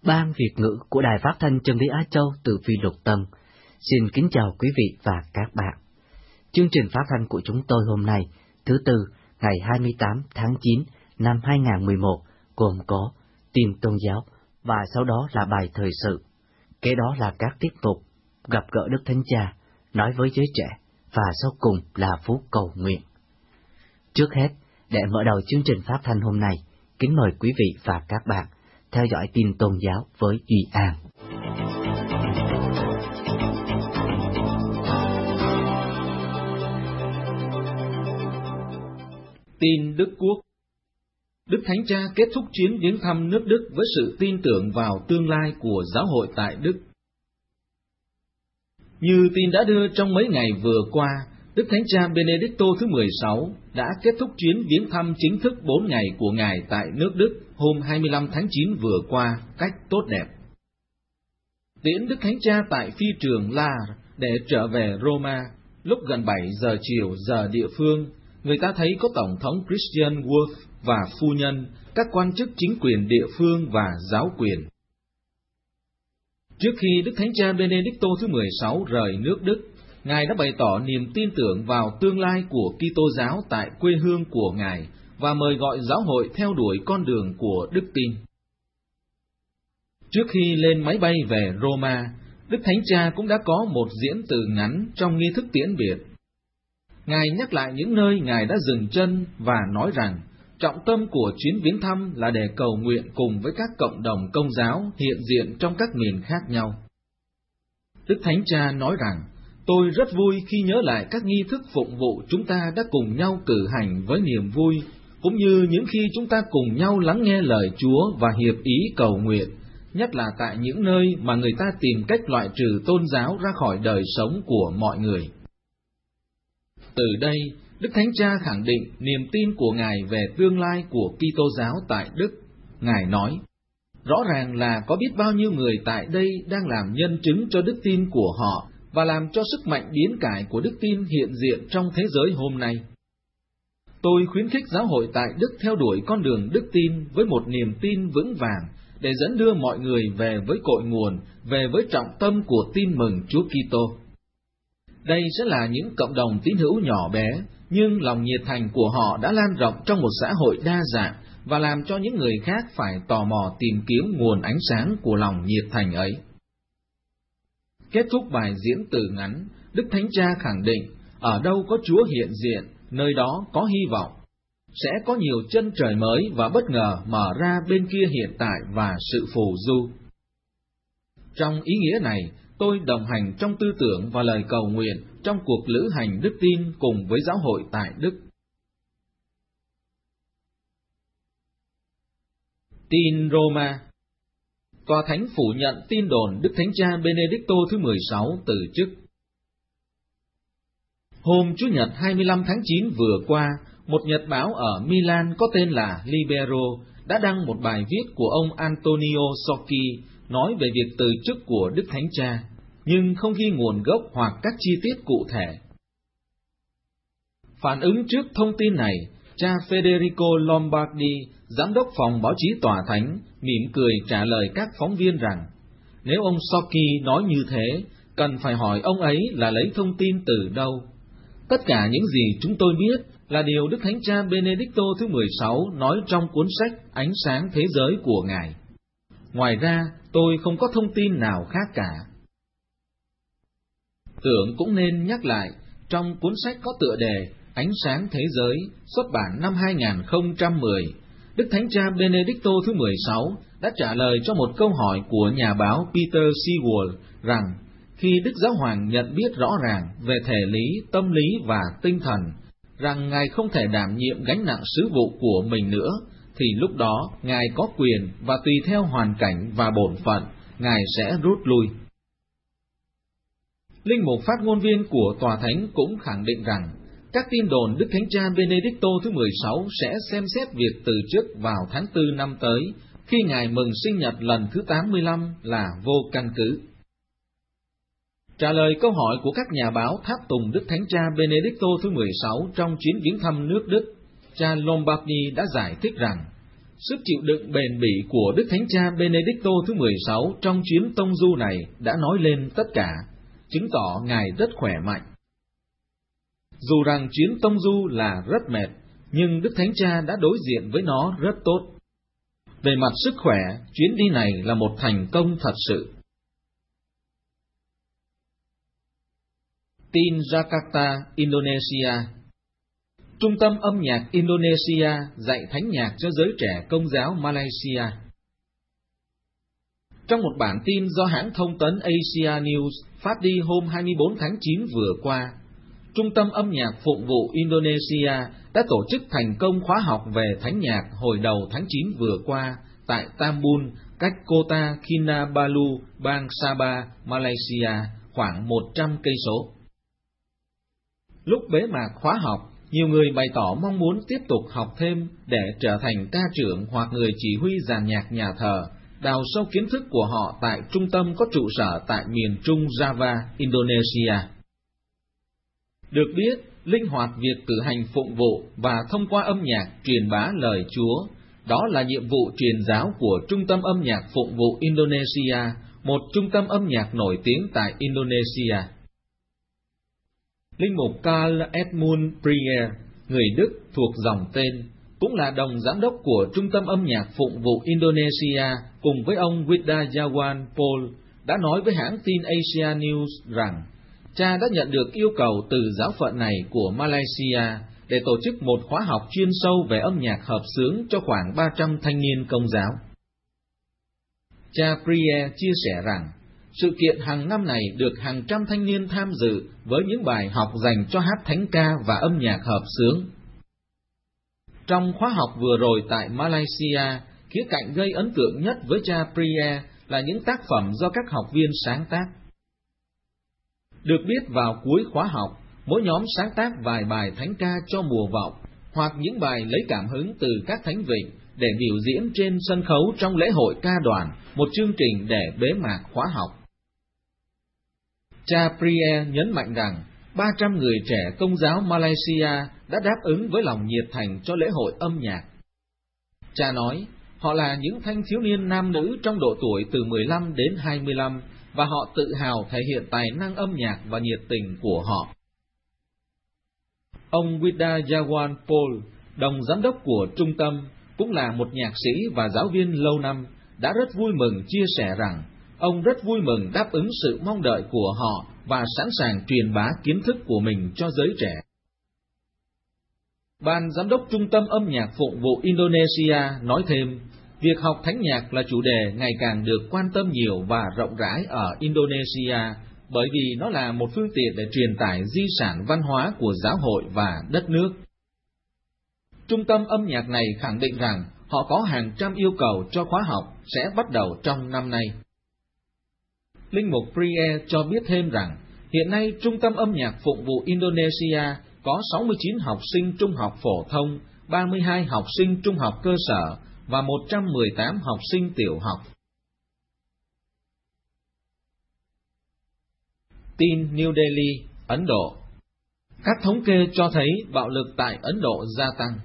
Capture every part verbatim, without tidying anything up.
Ban Việt ngữ của Đài Phát thanh Chân lý Á Châu từ Phi Luật Tân xin kính chào quý vị và các bạn. Chương trình phát thanh của chúng tôi hôm nay, thứ Tư, ngày hai mươi tám tháng chín năm hai nghìn không trăm mười một, gồm có tin tôn giáo và sau đó là bài thời sự. Kế đó là các tiết mục gặp gỡ Đức Thánh Cha, nói với giới trẻ và sau cùng là phút cầu nguyện. Trước hết, để mở đầu chương trình phát thanh hôm nay, kính mời quý vị và các bạn theo dõi tin tôn giáo với Duy An. Tin Đức Quốc. Đức Thánh Cha kết thúc chuyến viếng thăm nước Đức với sự tin tưởng vào tương lai của giáo hội tại Đức. Như tin đã đưa trong mấy ngày vừa qua, Đức Thánh Cha Benedicto thứ mười sáu đã kết thúc chuyến viếng thăm chính thức bốn ngày của Ngài tại nước Đức hôm hai mươi lăm tháng chín vừa qua cách tốt đẹp. Tiễn Đức Thánh Cha tại phi trường Lahr để trở về Roma, lúc gần bảy giờ chiều giờ địa phương, người ta thấy có Tổng thống Christian Wolff và phu nhân, các quan chức chính quyền địa phương và giáo quyền. Trước khi Đức Thánh Cha Benedicto thứ mười sáu rời nước Đức, Ngài đã bày tỏ niềm tin tưởng vào tương lai của Kitô giáo tại quê hương của Ngài và mời gọi giáo hội theo đuổi con đường của đức tin. Trước khi lên máy bay về Roma, Đức Thánh Cha cũng đã có một diễn từ ngắn trong nghi thức tiễn biệt. Ngài nhắc lại những nơi Ngài đã dừng chân và nói rằng trọng tâm của chuyến viếng thăm là để cầu nguyện cùng với các cộng đồng công giáo hiện diện trong các miền khác nhau. Đức Thánh Cha nói rằng, tôi rất vui khi nhớ lại các nghi thức phụng vụ chúng ta đã cùng nhau cử hành với niềm vui, cũng như những khi chúng ta cùng nhau lắng nghe lời Chúa và hiệp ý cầu nguyện, nhất là tại những nơi mà người ta tìm cách loại trừ tôn giáo ra khỏi đời sống của mọi người. Từ đây, Đức Thánh Cha khẳng định niềm tin của Ngài về tương lai của Kitô giáo tại Đức. Ngài nói, rõ ràng là có biết bao nhiêu người tại đây đang làm nhân chứng cho đức tin của họ và làm cho sức mạnh biến cải của đức tin hiện diện trong thế giới hôm nay. Tôi khuyến khích giáo hội tại Đức theo đuổi con đường đức tin với một niềm tin vững vàng để dẫn đưa mọi người về với cội nguồn, về với trọng tâm của tin mừng Chúa Kitô. Đây sẽ là những cộng đồng tín hữu nhỏ bé, nhưng lòng nhiệt thành của họ đã lan rộng trong một xã hội đa dạng và làm cho những người khác phải tò mò tìm kiếm nguồn ánh sáng của lòng nhiệt thành ấy. Kết thúc bài diễn từ ngắn, Đức Thánh Cha khẳng định, ở đâu có Chúa hiện diện, nơi đó có hy vọng. Sẽ có nhiều chân trời mới và bất ngờ mở ra bên kia hiện tại và sự phù du. Trong ý nghĩa này, tôi đồng hành trong tư tưởng và lời cầu nguyện trong cuộc lữ hành đức tin cùng với giáo hội tại Đức. Tin Roma. Tòa Thánh phủ nhận tin đồn Đức Thánh Cha Benedicto thứ mười sáu từ chức. Hôm Chủ nhật hai mươi lăm tháng chín vừa qua, một nhật báo ở Milan có tên là Libero đã đăng một bài viết của ông Antonio Socchi nói về việc từ chức của Đức Thánh Cha, nhưng không ghi nguồn gốc hoặc các chi tiết cụ thể. Phản ứng trước thông tin này, cha Federico Lombardi, giám đốc phòng báo chí Tòa Thánh, mỉm cười trả lời các phóng viên rằng, nếu ông Socchi nói như thế, cần phải hỏi ông ấy là lấy thông tin từ đâu. Tất cả những gì chúng tôi biết là điều Đức Thánh Cha Benedicto thứ mười sáu nói trong cuốn sách Ánh sáng thế giới của Ngài. Ngoài ra, tôi không có thông tin nào khác cả. Tưởng cũng nên nhắc lại, trong cuốn sách có tựa đề Ánh sáng thế giới, xuất bản năm hai nghìn không trăm mười, Đức Thánh Cha Benedicto thứ mười sáu đã trả lời cho một câu hỏi của nhà báo Peter Sewell rằng, khi Đức Giáo Hoàng nhận biết rõ ràng về thể lý, tâm lý và tinh thần, rằng Ngài không thể đảm nhiệm gánh nặng sứ vụ của mình nữa, thì lúc đó Ngài có quyền và tùy theo hoàn cảnh và bổn phận, Ngài sẽ rút lui. Linh mục phát ngôn viên của Tòa Thánh cũng khẳng định rằng, các tin đồn Đức Thánh Cha Benedicto thứ mười sáu sẽ xem xét việc từ chức vào tháng tư năm tới, khi Ngài mừng sinh nhật lần thứ tám mươi lăm là vô căn cứ. Trả lời câu hỏi của các nhà báo tháp tùng Đức Thánh Cha Benedicto thứ mười sáu trong chuyến viếng thăm nước Đức, cha Lombardi đã giải thích rằng, Sức chịu đựng bền bỉ của Đức Thánh Cha Benedicto thứ mười sáu trong chuyến tông du này đã nói lên tất cả, chứng tỏ Ngài rất khỏe mạnh. Dù rằng chuyến tông du là rất mệt, nhưng Đức Thánh Cha đã đối diện với nó rất tốt. Về mặt sức khỏe, chuyến đi này là một thành công thật sự. Tin Jakarta, Indonesia. Trung tâm âm nhạc Indonesia dạy thánh nhạc cho giới trẻ Công giáo Malaysia. Trong một bản tin do hãng thông tấn Asia News phát đi hôm hai mươi bốn tháng chín vừa qua, Trung tâm âm nhạc Phụng vụ Indonesia đã tổ chức thành công khóa học về thánh nhạc hồi đầu tháng chín vừa qua tại Tambun, cách Kota Kinabalu, bang Sabah, Malaysia, khoảng một trăm cây số. Lúc bế mạc khóa học, nhiều người bày tỏ mong muốn tiếp tục học thêm để trở thành ca trưởng hoặc người chỉ huy dàn nhạc nhà thờ, đào sâu kiến thức của họ tại trung tâm có trụ sở tại miền trung Java, Indonesia. Được biết, linh hoạt việc cử hành phụng vụ và thông qua âm nhạc truyền bá lời Chúa, đó là nhiệm vụ truyền giáo của Trung tâm âm nhạc Phụng vụ Indonesia, một trung tâm âm nhạc nổi tiếng tại Indonesia. Linh mục Karl Edmund Prier, người Đức thuộc dòng tên, cũng là đồng giám đốc của Trung tâm âm nhạc Phụng vụ Indonesia, cùng với ông Widayawan Paul, đã nói với hãng tin Asia News rằng cha đã nhận được yêu cầu từ giáo phận này của Malaysia để tổ chức một khóa học chuyên sâu về âm nhạc hợp xướng cho khoảng ba trăm thanh niên Công giáo. Cha Prier chia sẻ rằng, sự kiện hàng năm này được hàng trăm thanh niên tham dự với những bài học dành cho hát thánh ca và âm nhạc hợp xướng. Trong khóa học vừa rồi tại Malaysia, khía cạnh gây ấn tượng nhất với cha Prier là những tác phẩm do các học viên sáng tác. Được biết vào cuối khóa học, mỗi nhóm sáng tác vài bài thánh ca cho mùa vọng, hoặc những bài lấy cảm hứng từ các thánh vịnh để biểu diễn trên sân khấu trong lễ hội ca đoàn, một chương trình để bế mạc khóa học. Cha Prier nhấn mạnh rằng, ba trăm người trẻ Công giáo Malaysia đã đáp ứng với lòng nhiệt thành cho lễ hội âm nhạc. Cha nói, họ là những thanh thiếu niên nam nữ trong độ tuổi từ mười lăm đến hai mươi lăm, và họ tự hào thể hiện tài năng âm nhạc và nhiệt tình của họ. Ông Widayawan Paul, đồng giám đốc của trung tâm, cũng là một nhạc sĩ và giáo viên lâu năm, đã rất vui mừng chia sẻ rằng, ông rất vui mừng đáp ứng sự mong đợi của họ và sẵn sàng truyền bá kiến thức của mình cho giới trẻ. Ban giám đốc Trung tâm âm nhạc Phụng vụ Indonesia nói thêm, việc học thánh nhạc là chủ đề ngày càng được quan tâm nhiều và rộng rãi ở Indonesia, bởi vì nó là một phương tiện để truyền tải di sản văn hóa của giáo hội và đất nước. Trung tâm âm nhạc này khẳng định rằng họ có hàng trăm yêu cầu cho khóa học sẽ bắt đầu trong năm nay. Linh mục Prier cho biết thêm rằng, hiện nay Trung tâm âm nhạc Phụng vụ Indonesia có sáu mươi chín học sinh trung học phổ thông, ba mươi hai học sinh trung học cơ sở và một trăm mười tám học sinh tiểu học. Tin New Delhi, Ấn Độ. Các thống kê cho thấy bạo lực tại Ấn Độ gia tăng.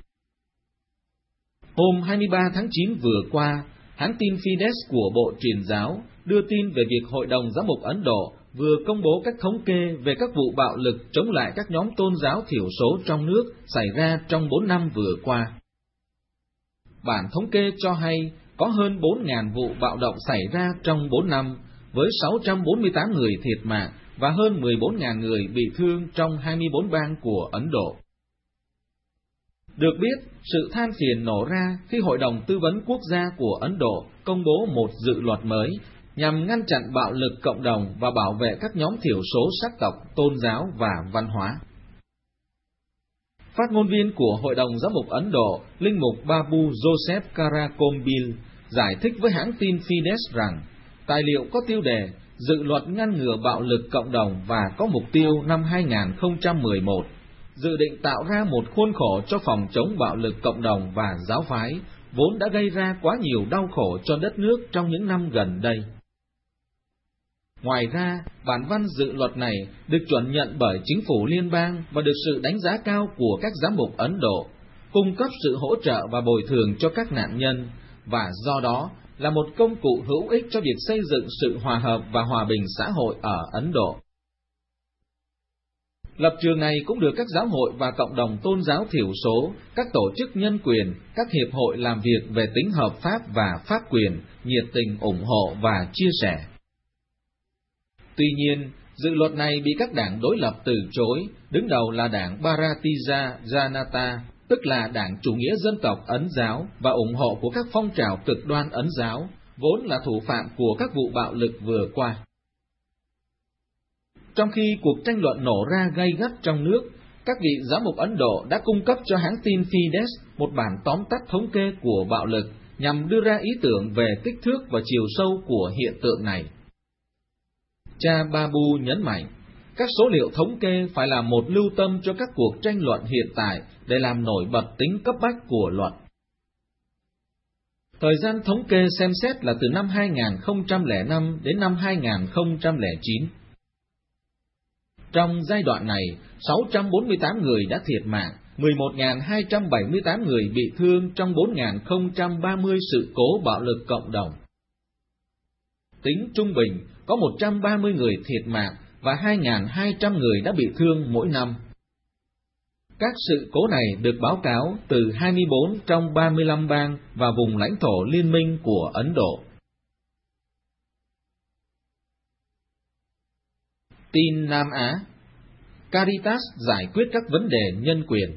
Hôm hai mươi ba tháng chín vừa qua, hãng tin Fides của Bộ Truyền giáo đưa tin về việc Hội đồng Giám mục Ấn Độ vừa công bố các thống kê về các vụ bạo lực chống lại các nhóm tôn giáo thiểu số trong nước xảy ra trong bốn năm vừa qua. Bản thống kê cho hay có hơn bốn nghìn vụ bạo động xảy ra trong bốn năm, với sáu trăm bốn mươi tám người thiệt mạng và hơn mười bốn nghìn người bị thương trong hai mươi bốn bang của Ấn Độ. Được biết, sự than phiền nổ ra khi Hội đồng Tư vấn Quốc gia của Ấn Độ công bố một dự luật mới nhằm ngăn chặn bạo lực cộng đồng và bảo vệ các nhóm thiểu số sắc tộc, tôn giáo và văn hóa. Phát ngôn viên của Hội đồng Giám mục Ấn Độ, Linh mục Babu Joseph Karakombil, giải thích với hãng tin Fides rằng, tài liệu có tiêu đề Dự luật ngăn ngừa bạo lực cộng đồng và có mục tiêu năm hai nghìn không trăm mười một, dự định tạo ra một khuôn khổ cho phòng chống bạo lực cộng đồng và giáo phái, vốn đã gây ra quá nhiều đau khổ cho đất nước trong những năm gần đây. Ngoài ra, bản văn dự luật này được chuẩn nhận bởi chính phủ liên bang và được sự đánh giá cao của các giám mục Ấn Độ, cung cấp sự hỗ trợ và bồi thường cho các nạn nhân, và do đó là một công cụ hữu ích cho việc xây dựng sự hòa hợp và hòa bình xã hội ở Ấn Độ. Lập trường này cũng được các giáo hội và cộng đồng tôn giáo thiểu số, các tổ chức nhân quyền, các hiệp hội làm việc về tính hợp pháp và pháp quyền, nhiệt tình ủng hộ và chia sẻ. Tuy nhiên, dự luật này bị các đảng đối lập từ chối, đứng đầu là đảng Bharatiya Janata, tức là đảng chủ nghĩa dân tộc Ấn giáo và ủng hộ của các phong trào cực đoan Ấn giáo, vốn là thủ phạm của các vụ bạo lực vừa qua. Trong khi cuộc tranh luận nổ ra gay gắt trong nước, các vị giám mục Ấn Độ đã cung cấp cho hãng tin Fides một bản tóm tắt thống kê của bạo lực nhằm đưa ra ý tưởng về kích thước và chiều sâu của hiện tượng này. Cha Babu nhấn mạnh, các số liệu thống kê phải là một lưu tâm cho các cuộc tranh luận hiện tại để làm nổi bật tính cấp bách của luật. Thời gian thống kê xem xét là từ năm hai nghìn không trăm lẻ năm đến năm hai nghìn không trăm lẻ chín. Trong giai đoạn này, sáu trăm bốn mươi tám người đã thiệt mạng, mười một nghìn hai trăm bảy mươi tám người bị thương trong bốn nghìn không trăm ba mươi sự cố bạo lực cộng đồng. Tính trung bình, có một trăm ba mươi người thiệt mạng và hai nghìn hai trăm người đã bị thương mỗi năm. Các sự cố này được báo cáo từ hai mươi bốn trong ba mươi lăm bang và vùng lãnh thổ liên minh của Ấn Độ. Tin Nam Á, Caritas giải quyết các vấn đề nhân quyền.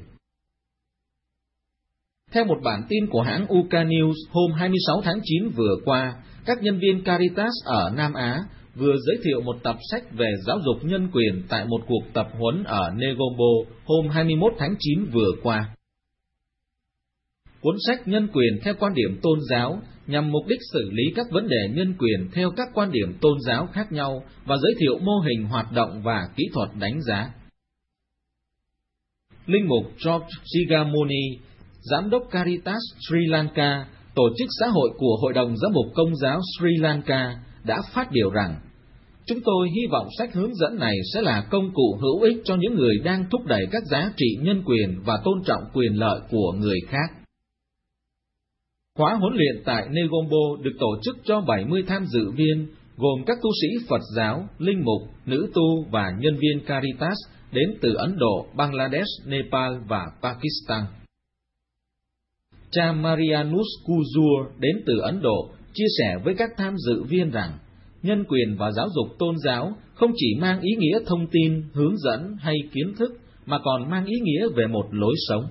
Theo một bản tin của hãng Uka News hôm hai mươi sáu tháng chín vừa qua, các nhân viên Caritas ở Nam Á vừa giới thiệu một tập sách về giáo dục nhân quyền tại một cuộc tập huấn ở Negombo hôm hai mươi mốt tháng chín vừa qua. Cuốn sách Nhân quyền theo quan điểm tôn giáo nhằm mục đích xử lý các vấn đề nhân quyền theo các quan điểm tôn giáo khác nhau và giới thiệu mô hình hoạt động và kỹ thuật đánh giá. Linh mục George Sigamoni, Giám đốc Caritas Sri Lanka, tổ chức xã hội của Hội đồng Giám mục Công giáo Sri Lanka, đã phát biểu rằng, chúng tôi hy vọng sách hướng dẫn này sẽ là công cụ hữu ích cho những người đang thúc đẩy các giá trị nhân quyền và tôn trọng quyền lợi của người khác. Khóa huấn luyện tại Negombo được tổ chức cho bảy mươi tham dự viên, gồm các tu sĩ Phật giáo, linh mục, nữ tu và nhân viên Caritas đến từ Ấn Độ, Bangladesh, Nepal và Pakistan. Cha Marianus Kuzur đến từ Ấn Độ chia sẻ với các tham dự viên rằng, nhân quyền và giáo dục tôn giáo không chỉ mang ý nghĩa thông tin, hướng dẫn hay kiến thức, mà còn mang ý nghĩa về một lối sống.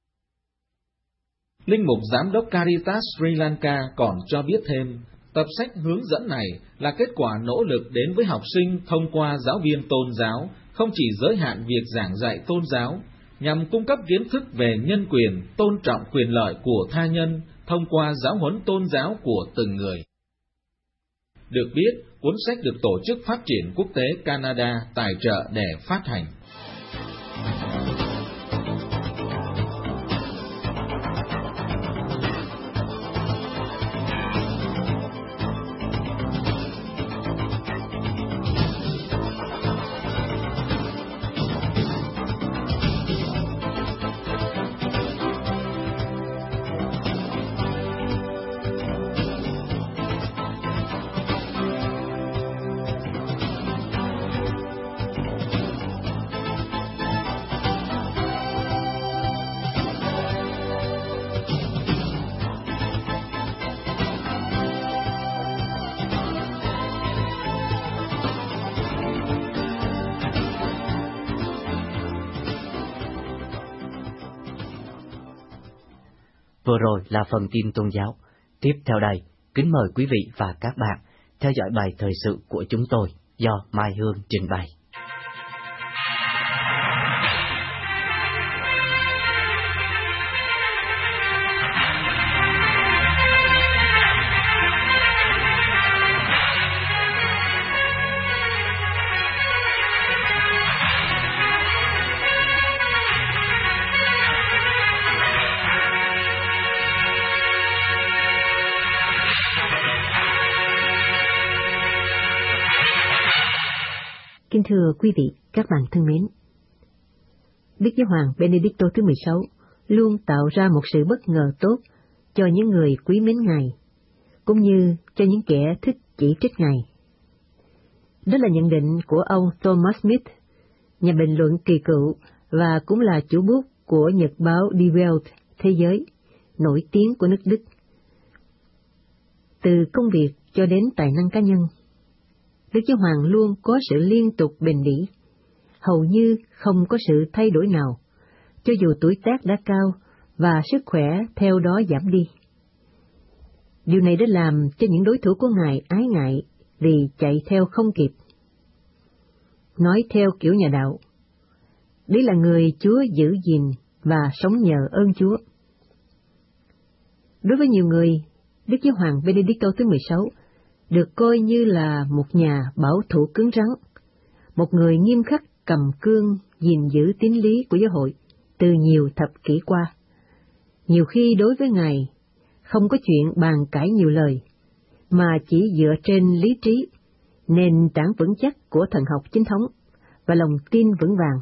Linh mục Giám đốc Caritas Sri Lanka còn cho biết thêm, tập sách hướng dẫn này là kết quả nỗ lực đến với học sinh thông qua giáo viên tôn giáo, không chỉ giới hạn việc giảng dạy tôn giáo, nhằm cung cấp kiến thức về nhân quyền, tôn trọng quyền lợi của tha nhân thông qua giáo huấn tôn giáo của từng người. Được biết, cuốn sách được Tổ chức Phát triển Quốc tế Canada tài trợ để phát hành. Vừa rồi là phần tin tôn giáo. Tiếp theo đây, kính mời quý vị và các bạn theo dõi bài thời sự của chúng tôi do Mai Hương trình bày. Kính thưa quý vị, các bạn thân mến, Đức Giáo hoàng Benedicto thứ mười sáu luôn tạo ra một sự bất ngờ tốt cho những người quý mến Ngài, cũng như cho những kẻ thích chỉ trích Ngài. Đó là nhận định của ông Thomas Smith, nhà bình luận kỳ cựu và cũng là chủ bút của nhật báo Die Welt Thế giới, nổi tiếng của nước Đức. Từ công việc cho đến tài năng cá nhân, Đức Giáo Hoàng luôn có sự liên tục bền bỉ, hầu như không có sự thay đổi nào, cho dù tuổi tác đã cao và sức khỏe theo đó giảm đi. Điều này đã làm cho những đối thủ của Ngài ái ngại vì chạy theo không kịp. Nói theo kiểu nhà đạo, đấy là người Chúa giữ gìn và sống nhờ ơn Chúa. Đối với nhiều người, Đức Giáo Hoàng Benedicto thứ mười sáu được coi như là một nhà bảo thủ cứng rắn, một người nghiêm khắc cầm cương gìn giữ tín lý của giáo hội từ nhiều thập kỷ qua. Nhiều khi đối với Ngài, không có chuyện bàn cãi nhiều lời, mà chỉ dựa trên lý trí, nền tảng vững chắc của thần học chính thống và lòng tin vững vàng.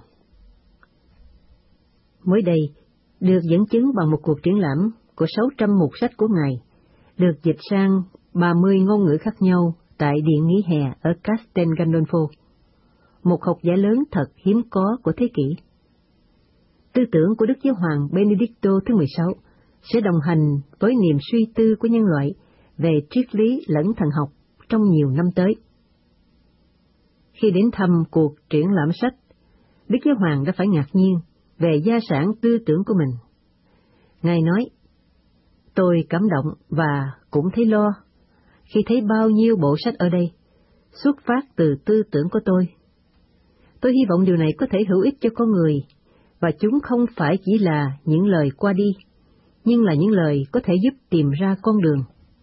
Mới đây, được dẫn chứng bằng một cuộc triển lãm của sáu trăm mục sách của Ngài, được dịch sang ba mươi ngôn ngữ khác nhau tại Điện nghỉ hè ở Castel Gandolfo, một học giả lớn thật hiếm có của thế kỷ. Tư tưởng của Đức Giáo Hoàng Benedicto thứ mười sáu sẽ đồng hành với niềm suy tư của nhân loại về triết lý lẫn thần học trong nhiều năm tới. Khi đến thăm cuộc triển lãm sách, Đức Giáo Hoàng đã phải ngạc nhiên về gia sản tư tưởng của mình. Ngài nói, tôi cảm động và cũng thấy lo khi thấy bao nhiêu bộ sách ở đây xuất phát từ tư tưởng của tôi. Tôi hy vọng điều này có thể hữu ích cho con người, và chúng không phải chỉ là những lời qua đi, nhưng là những lời có thể giúp tìm ra con đường.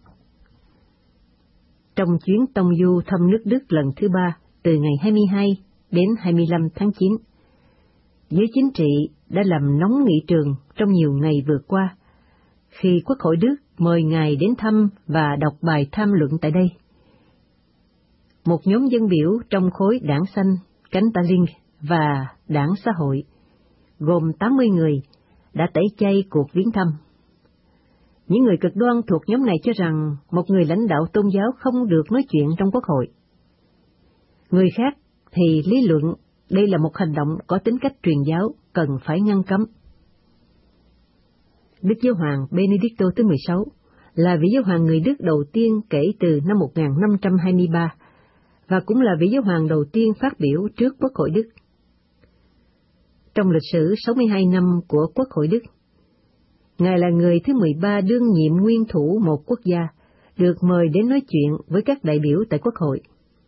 Trong chuyến tông du thăm nước Đức lần thứ ba từ ngày hai mươi hai đến hai mươi lăm tháng chín, giới chính trị đã làm nóng nghị trường trong nhiều ngày vừa qua, khi Quốc hội Đức mời Ngài đến thăm và đọc bài tham luận tại đây. Một nhóm dân biểu trong khối Đảng Xanh, Cánh Tả Linh và Đảng Xã Hội, gồm tám mươi người, đã tẩy chay cuộc viếng thăm. Những người cực đoan thuộc nhóm này cho rằng một người lãnh đạo tôn giáo không được nói chuyện trong Quốc hội. Người khác thì lý luận đây là một hành động có tính cách truyền giáo cần phải ngăn cấm. Đức Giáo Hoàng Benedicto thứ mười sáu là vị giáo hoàng người Đức đầu tiên kể từ năm một nghìn năm trăm hai mươi ba, và cũng là vị giáo hoàng đầu tiên phát biểu trước Quốc hội Đức. Trong lịch sử sáu mươi hai năm của Quốc hội Đức, Ngài là người thứ mười ba đương nhiệm nguyên thủ một quốc gia được mời đến nói chuyện với các đại biểu tại Quốc hội.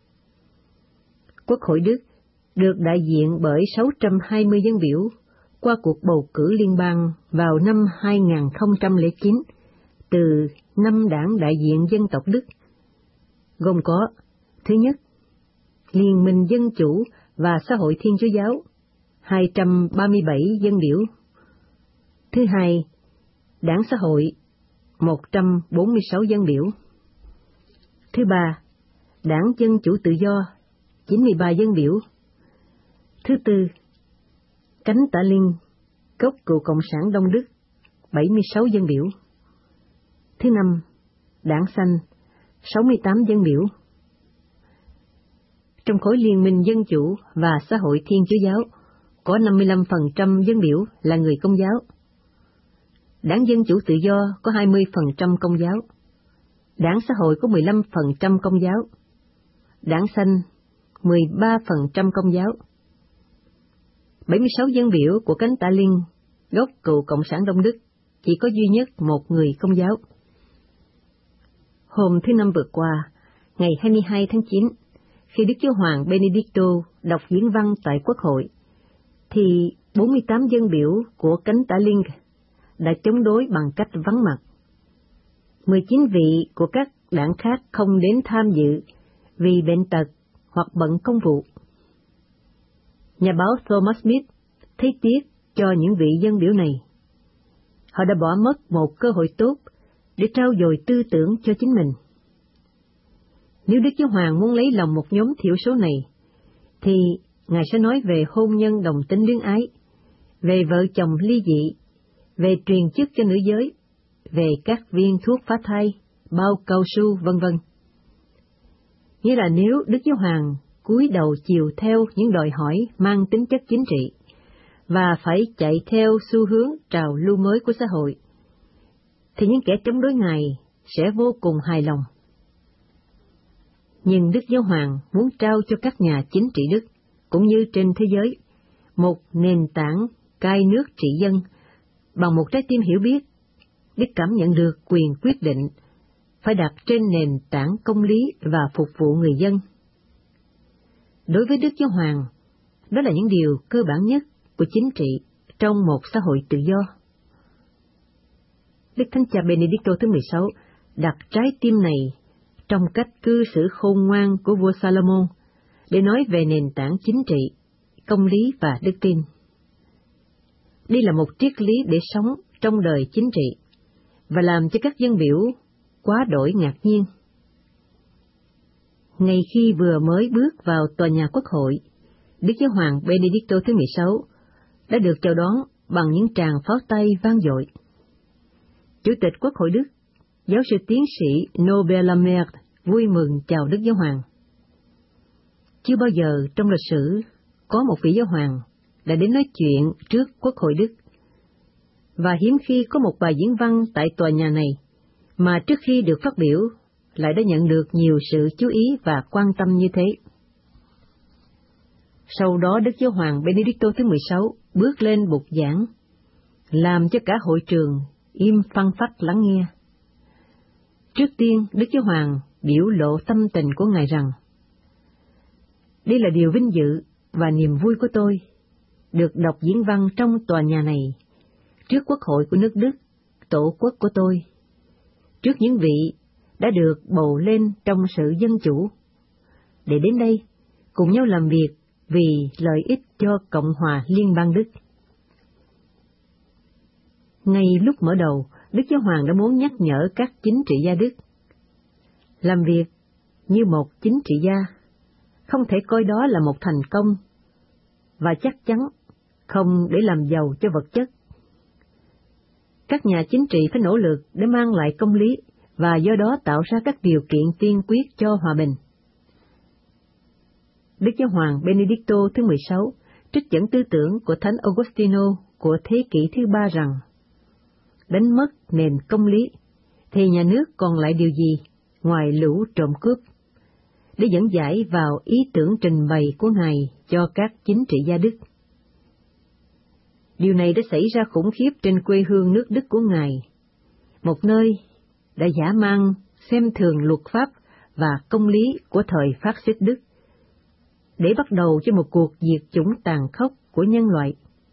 Quốc hội Đức được đại diện bởi sáu trăm hai mươi dân biểu qua cuộc bầu cử liên bang vào năm hai nghìn không trăm lẻ chín từ năm đảng đại diện dân tộc Đức, gồm có: thứ nhất, Liên minh Dân chủ và Xã hội Thiên Chúa giáo, hai trăm ba mươi bảy dân biểu; thứ hai, Đảng Xã hội, một trăm bốn mươi sáu dân biểu; thứ ba, Đảng Dân chủ tự do, chín mươi ba dân biểu; thứ tư, Cánh Tả Linh, gốc cựu Cộng sản Đông Đức, bảy mươi sáu dân biểu; thứ năm, Đảng Xanh, sáu mươi tám dân biểu. Trong khối Liên minh Dân chủ và Xã hội Thiên Chúa giáo, có năm mươi lăm phần trăm dân biểu là người Công giáo. Đảng Dân chủ tự do có hai mươi phần trăm Công giáo. Đảng Xã hội có mười lăm phần trăm Công giáo. Đảng Xanh, mười ba phần trăm Công giáo. bảy mươi sáu dân biểu của Cánh Tả Linh, gốc cựu Cộng sản Đông Đức, chỉ có duy nhất một người Công giáo. Hôm thứ Năm vừa qua, ngày hai mươi hai tháng chín, khi Đức Giáo Hoàng Benedicto đọc diễn văn tại Quốc hội, thì bốn mươi tám dân biểu của Cánh Tả Linh đã chống đối bằng cách vắng mặt. mười chín vị của các đảng khác không đến tham dự vì bệnh tật hoặc bận công vụ. Nhà báo Thomas Smith thấy tiếc cho những vị dân biểu này. Họ đã bỏ mất một cơ hội tốt để trau dồi tư tưởng cho chính mình. Nếu Đức Giáo Hoàng muốn lấy lòng một nhóm thiểu số này, thì Ngài sẽ nói về hôn nhân đồng tính luyến ái, về vợ chồng ly dị, về truyền chức cho nữ giới, về các viên thuốc phá thai, bao cao su, vân vân. Nghĩa là nếu Đức Giáo Hoàng cúi đầu chiều theo những đòi hỏi mang tính chất chính trị, và phải chạy theo xu hướng trào lưu mới của xã hội, thì những kẻ chống đối Ngài sẽ vô cùng hài lòng. Nhưng Đức Giáo Hoàng muốn trao cho các nhà chính trị Đức, cũng như trên thế giới, một nền tảng cai nước trị dân bằng một trái tim hiểu biết, biết cảm nhận được quyền quyết định phải đặt trên nền tảng công lý và phục vụ người dân. Đối với Đức Giáo Hoàng, đó là những điều cơ bản nhất của chính trị trong một xã hội tự do. Đức Thánh Cha Benedicto thứ mười sáu đặt trái tim này trong cách cư xử khôn ngoan của vua Salomon để nói về nền tảng chính trị, công lý và đức tin. Đây là một triết lý để sống trong đời chính trị và làm cho các dân biểu quá đổi ngạc nhiên. Ngay khi vừa mới bước vào tòa nhà Quốc hội, Đức Giáo hoàng Benedicto thứ mười sáu đã được chào đón bằng những tràng pháo tay vang dội. Chủ tịch Quốc hội Đức, giáo sư tiến sĩ Nobel Lammert vui mừng chào Đức Giáo hoàng. Chưa bao giờ trong lịch sử có một vị giáo hoàng đã đến nói chuyện trước Quốc hội Đức, và hiếm khi có một bài diễn văn tại tòa nhà này mà trước khi được phát biểu lại đã nhận được nhiều sự chú ý và quan tâm như thế. Sau đó Đức Giáo hoàng Benedicto thứ mười sáu bước lên bục giảng, làm cho cả hội trường im phăng phắc lắng nghe. Trước tiên, Đức Giáo hoàng biểu lộ tâm tình của Ngài rằng: đây là điều vinh dự và niềm vui của tôi, được đọc diễn văn trong tòa nhà này, trước Quốc hội của nước Đức, tổ quốc của tôi, trước những vị đã được bầu lên trong sự dân chủ, để đến đây cùng nhau làm việc vì lợi ích cho Cộng hòa Liên bang Đức. Ngay lúc mở đầu, Đức Giáo hoàng đã muốn nhắc nhở các chính trị gia Đức, làm việc như một chính trị gia không thể coi đó là một thành công, và chắc chắn không để làm giàu cho vật chất. Các nhà chính trị phải nỗ lực để mang lại công lý và do đó tạo ra các điều kiện tiên quyết cho hòa bình. Đức Giáo hoàng Benedicto thứ mười sáu trích dẫn tư tưởng của Thánh Augustino của thế kỷ thứ ba rằng: đánh mất nền công lý thì nhà nước còn lại điều gì ngoài lũ trộm cướp, để dẫn giải vào ý tưởng trình bày của Ngài cho các chính trị gia Đức. Điều này đã xảy ra khủng khiếp trên quê hương nước Đức của Ngài, một nơi đã dã man xem thường luật pháp và công lý của thời phát xít Đức, để bắt đầu cho một cuộc diệt chủng tàn khốc của nhân loại.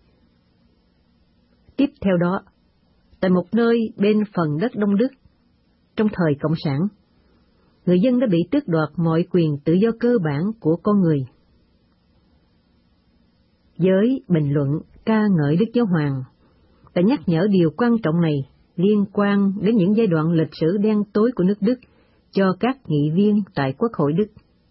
Tiếp theo đó, tại một nơi bên phần đất Đông Đức, trong thời Cộng sản, người dân đã bị tước đoạt mọi quyền tự do cơ bản của con người. Giới bình luận ca ngợi Đức Giáo hoàng đã nhắc nhở điều quan trọng này liên quan đến những giai đoạn lịch sử đen tối của nước Đức cho các nghị viên tại Quốc hội Đức.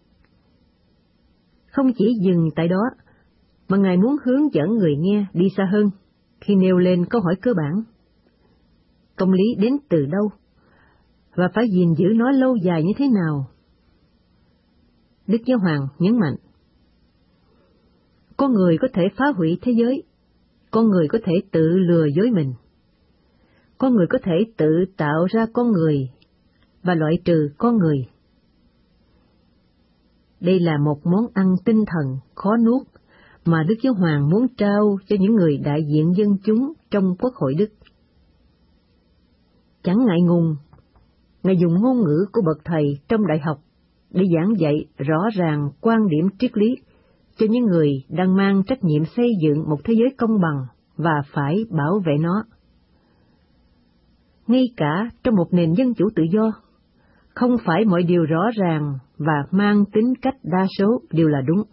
Không chỉ dừng tại đó, mà Ngài muốn hướng dẫn người nghe đi xa hơn khi nêu lên câu hỏi cơ bản: công lý đến từ đâu, và phải gìn giữ nó lâu dài như thế nào? Đức Giáo hoàng nhấn mạnh: con người có thể phá hủy thế giới, con người có thể tự lừa dối mình, con người có thể tự tạo ra con người và loại trừ con người. Đây là một món ăn tinh thần khó nuốt mà Đức Giáo hoàng muốn trao cho những người đại diện dân chúng trong Quốc hội Đức. Chẳng ngại ngùng, Ngài dùng ngôn ngữ của bậc thầy trong đại học để giảng dạy rõ ràng quan điểm triết lý cho những người đang mang trách nhiệm xây dựng một thế giới công bằng và phải bảo vệ nó. Ngay cả trong một nền dân chủ tự do, không phải mọi điều rõ ràng và mang tính cách đa số đều là đúng.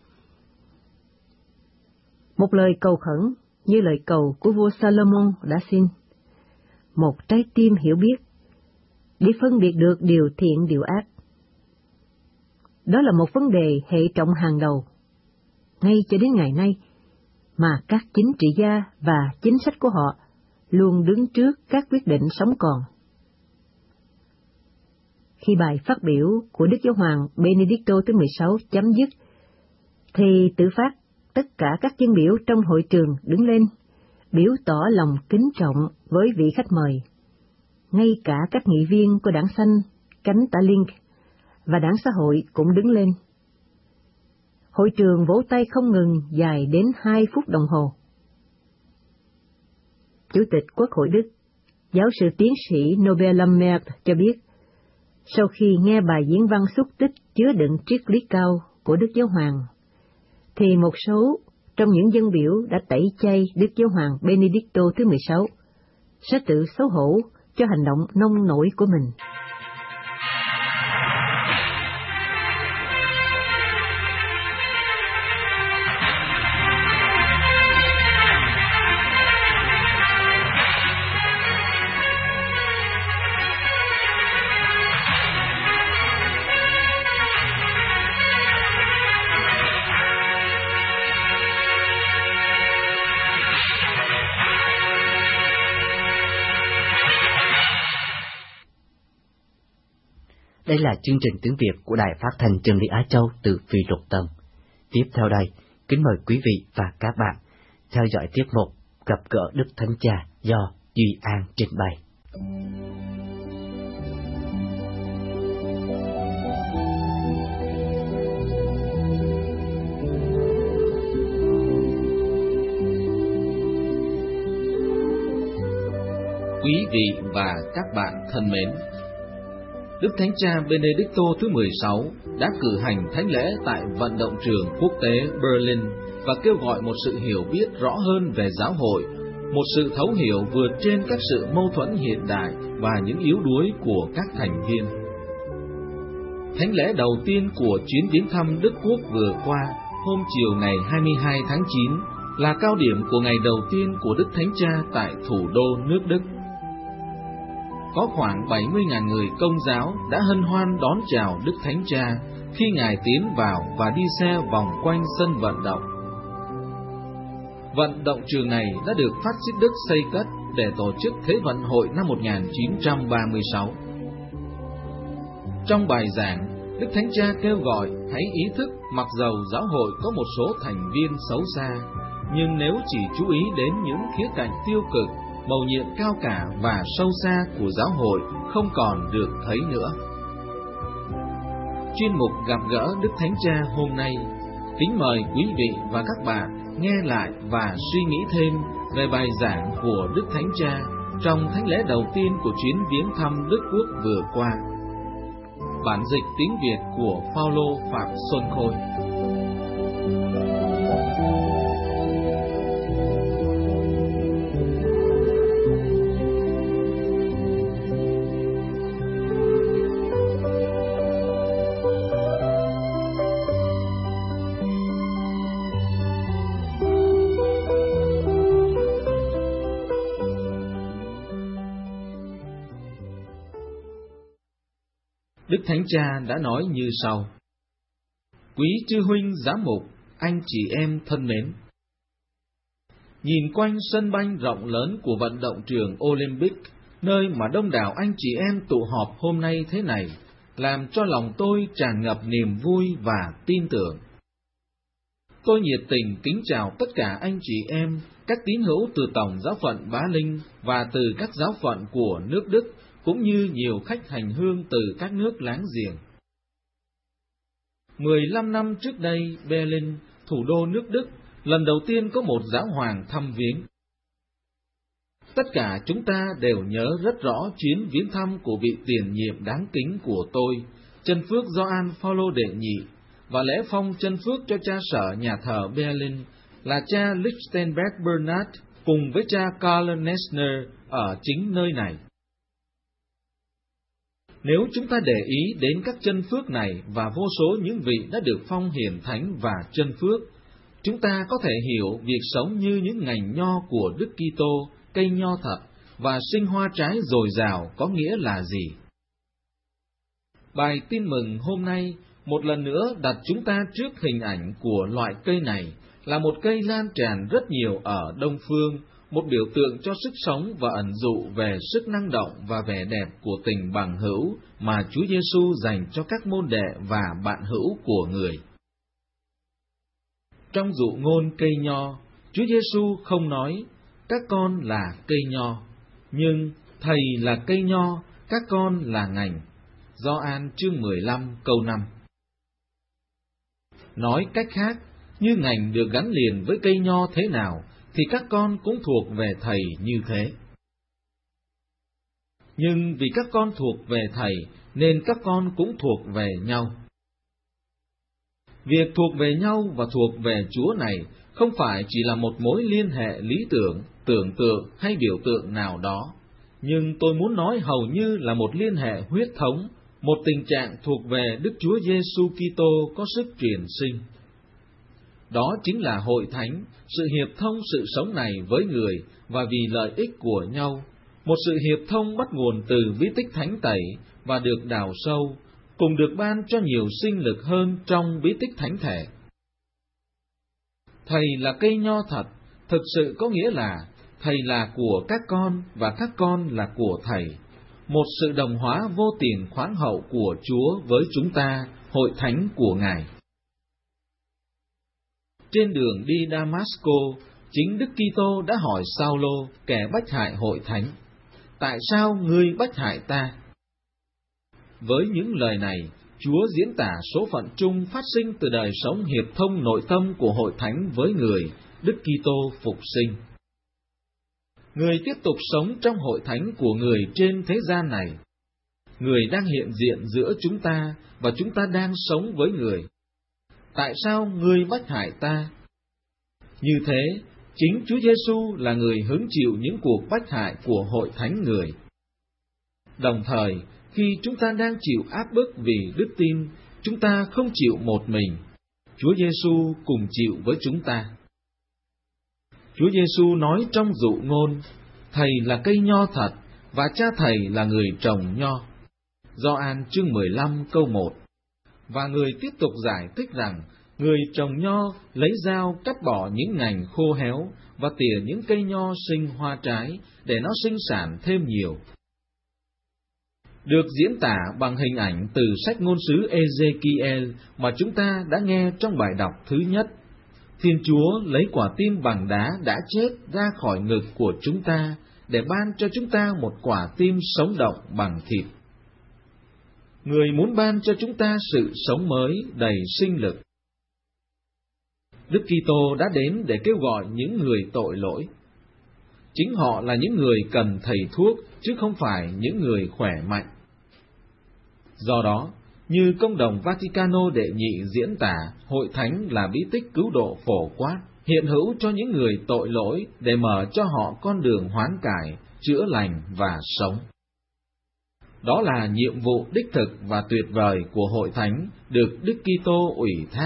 Một lời cầu khẩn như lời cầu của vua Salomon đã xin: một trái tim hiểu biết để phân biệt được điều thiện điều ác. Đó là một vấn đề hệ trọng hàng đầu, ngay cho đến ngày nay, mà các chính trị gia và chính sách của họ luôn đứng trước các quyết định sống còn. Khi bài phát biểu của Đức Giáo hoàng Benedicto thứ mười sáu chấm dứt, thì tự phát tất cả các dân biểu trong hội trường đứng lên, biểu tỏ lòng kính trọng với vị khách mời. Ngay cả các nghị viên của đảng Xanh, cánh tả Liên và đảng Xã hội cũng đứng lên. Hội trường vỗ tay không ngừng dài đến hai phút đồng hồ. Chủ tịch Quốc hội Đức, giáo sư tiến sĩ Nobel Lammert cho biết, sau khi nghe bài diễn văn xúc tích chứa đựng triết lý cao của Đức Giáo hoàng, thì một số trong những dân biểu đã tẩy chay Đức Giáo hoàng Benedicto thứ mười sáu, sẽ tự xấu hổ cho hành động nông nổi của mình. Đây là chương trình tiếng Việt của Đài Phát thanh Chân lý Á Châu từ Phi Luật Tân. Tiếp theo đây, kính mời quý vị và các bạn theo dõi tiết mục Gặp gỡ Đức Thánh Cha do Duy An trình bày. Quý vị và các bạn thân mến, Đức Thánh Cha Benedicto thứ mười sáu đã cử hành thánh lễ tại vận động trường quốc tế Berlin và kêu gọi một sự hiểu biết rõ hơn về giáo hội, một sự thấu hiểu vượt trên các sự mâu thuẫn hiện đại và những yếu đuối của các thành viên. Thánh lễ đầu tiên của chuyến viếng thăm Đức Quốc vừa qua, hôm chiều ngày hai mươi hai tháng chín, là cao điểm của ngày đầu tiên của Đức Thánh Cha tại thủ đô nước Đức. Có khoảng bảy mươi nghìn người Công giáo đã hân hoan đón chào Đức Thánh Cha khi Ngài tiến vào và đi xe vòng quanh sân vận động. Vận động trường này đã được Phát xít Đức xây cất để tổ chức Thế vận hội năm một nghìn chín trăm ba mươi sáu. Trong bài giảng, Đức Thánh Cha kêu gọi hãy ý thức mặc dầu giáo hội có một số thành viên xấu xa, nhưng nếu chỉ chú ý đến những khía cạnh tiêu cực, mầu nhiệm cao cả và sâu xa của giáo hội không còn được thấy nữa. Chuyên mục Gặp gỡ Đức Thánh Cha hôm nay, kính mời quý vị và các bạn nghe lại và suy nghĩ thêm về bài giảng của Đức Thánh Cha trong thánh lễ đầu tiên của chuyến viếng thăm Đức Quốc vừa qua. Bản dịch tiếng Việt của Phaolô Phạm Xuân Khôi. Đức Thánh Cha đã nói như sau: Quý chư huynh giám mục, anh chị em thân mến, nhìn quanh sân banh rộng lớn của vận động trường Olympic, nơi mà đông đảo anh chị em tụ họp hôm nay thế này, làm cho lòng tôi tràn ngập niềm vui và tin tưởng. Tôi nhiệt tình kính chào tất cả anh chị em, các tín hữu từ Tổng giáo phận Bá Linh và từ các giáo phận của nước Đức, cũng như nhiều khách hành hương từ các nước láng giềng. mười lăm năm trước đây, Berlin, thủ đô nước Đức, lần đầu tiên có một giáo hoàng thăm viếng. Tất cả chúng ta đều nhớ rất rõ chuyến viếng thăm của vị tiền nhiệm đáng kính của tôi, chân phước Gioan Phaolô đệ nhị, và lễ phong chân phước cho cha sở nhà thờ Berlin là cha Lichtenberg Bernhard cùng với cha Karl Nessner ở chính nơi này. Nếu chúng ta để ý đến các chân phước này và vô số những vị đã được phong hiển thánh và chân phước, chúng ta có thể hiểu việc sống như những ngành nho của Đức Kitô, cây nho thật, và sinh hoa trái dồi dào có nghĩa là gì. Bài tin mừng hôm nay một lần nữa đặt chúng ta trước hình ảnh của loại cây này là một cây lan tràn rất nhiều ở Đông Phương, một biểu tượng cho sức sống và ẩn dụ về sức năng động và vẻ đẹp của tình bằng hữu mà Chúa Giêsu dành cho các môn đệ và bạn hữu của người. Trong dụ ngôn cây nho, Chúa Giêsu không nói các con là cây nho, nhưng Thầy là cây nho, các con là ngành. Gioan chương mười lăm câu năm. Nói cách khác, như ngành được gắn liền với cây nho thế nào, thì các con cũng thuộc về Thầy như thế. Nhưng vì các con thuộc về Thầy, nên các con cũng thuộc về nhau. Việc thuộc về nhau và thuộc về Chúa này không phải chỉ là một mối liên hệ lý tưởng, tưởng tượng hay biểu tượng nào đó, nhưng tôi muốn nói hầu như là một liên hệ huyết thống, một tình trạng thuộc về Đức Chúa Giêsu Kitô có sức truyền sinh. Đó chính là hội thánh, sự hiệp thông sự sống này với người và vì lợi ích của nhau, một sự hiệp thông bắt nguồn từ bí tích thánh tẩy và được đào sâu, cùng được ban cho nhiều sinh lực hơn trong bí tích thánh thể. Thầy là cây nho thật, thực sự có nghĩa là Thầy là của các con và các con là của Thầy, một sự đồng hóa vô tiền khoáng hậu của Chúa với chúng ta, hội thánh của Ngài. Trên đường đi Damasco, chính Đức Kitô đã hỏi Sao-lô, kẻ bách hại hội thánh: tại sao ngươi bách hại ta? Với những lời này, Chúa diễn tả số phận chung phát sinh từ đời sống hiệp thông nội tâm của hội thánh với người, Đức Kitô phục sinh. Người tiếp tục sống trong hội thánh của người trên thế gian này. Người đang hiện diện giữa chúng ta và chúng ta đang sống với người. Tại sao ngươi bách hại ta? Như thế, chính Chúa Giêsu là người hứng chịu những cuộc bách hại của hội thánh người. Đồng thời, khi chúng ta đang chịu áp bức vì đức tin, chúng ta không chịu một mình. Chúa Giêsu cùng chịu với chúng ta. Chúa Giêsu nói trong dụ ngôn: Thầy là cây nho thật, và cha Thầy là người trồng nho. Gioan chương mười lăm câu một. Và người tiếp tục giải thích rằng, người trồng nho lấy dao cắt bỏ những ngành khô héo và tỉa những cây nho sinh hoa trái để nó sinh sản thêm nhiều. Được diễn tả bằng hình ảnh từ sách ngôn sứ Ê-dê-ki-el mà chúng ta đã nghe trong bài đọc thứ nhất. Thiên Chúa lấy quả tim bằng đá đã chết ra khỏi ngực của chúng ta để ban cho chúng ta một quả tim sống động bằng thịt. Người muốn ban cho chúng ta sự sống mới đầy sinh lực. Đức Kitô đã đến để kêu gọi những người tội lỗi. Chính họ là những người cần thầy thuốc, chứ không phải những người khỏe mạnh. Do đó, như công đồng Vaticano đệ nhị diễn tả, hội thánh là bí tích cứu độ phổ quát, hiện hữu cho những người tội lỗi để mở cho họ con đường hoán cải, chữa lành và sống. Đó là nhiệm vụ đích thực và tuyệt vời của hội thánh được Đức Kitô ủy thác.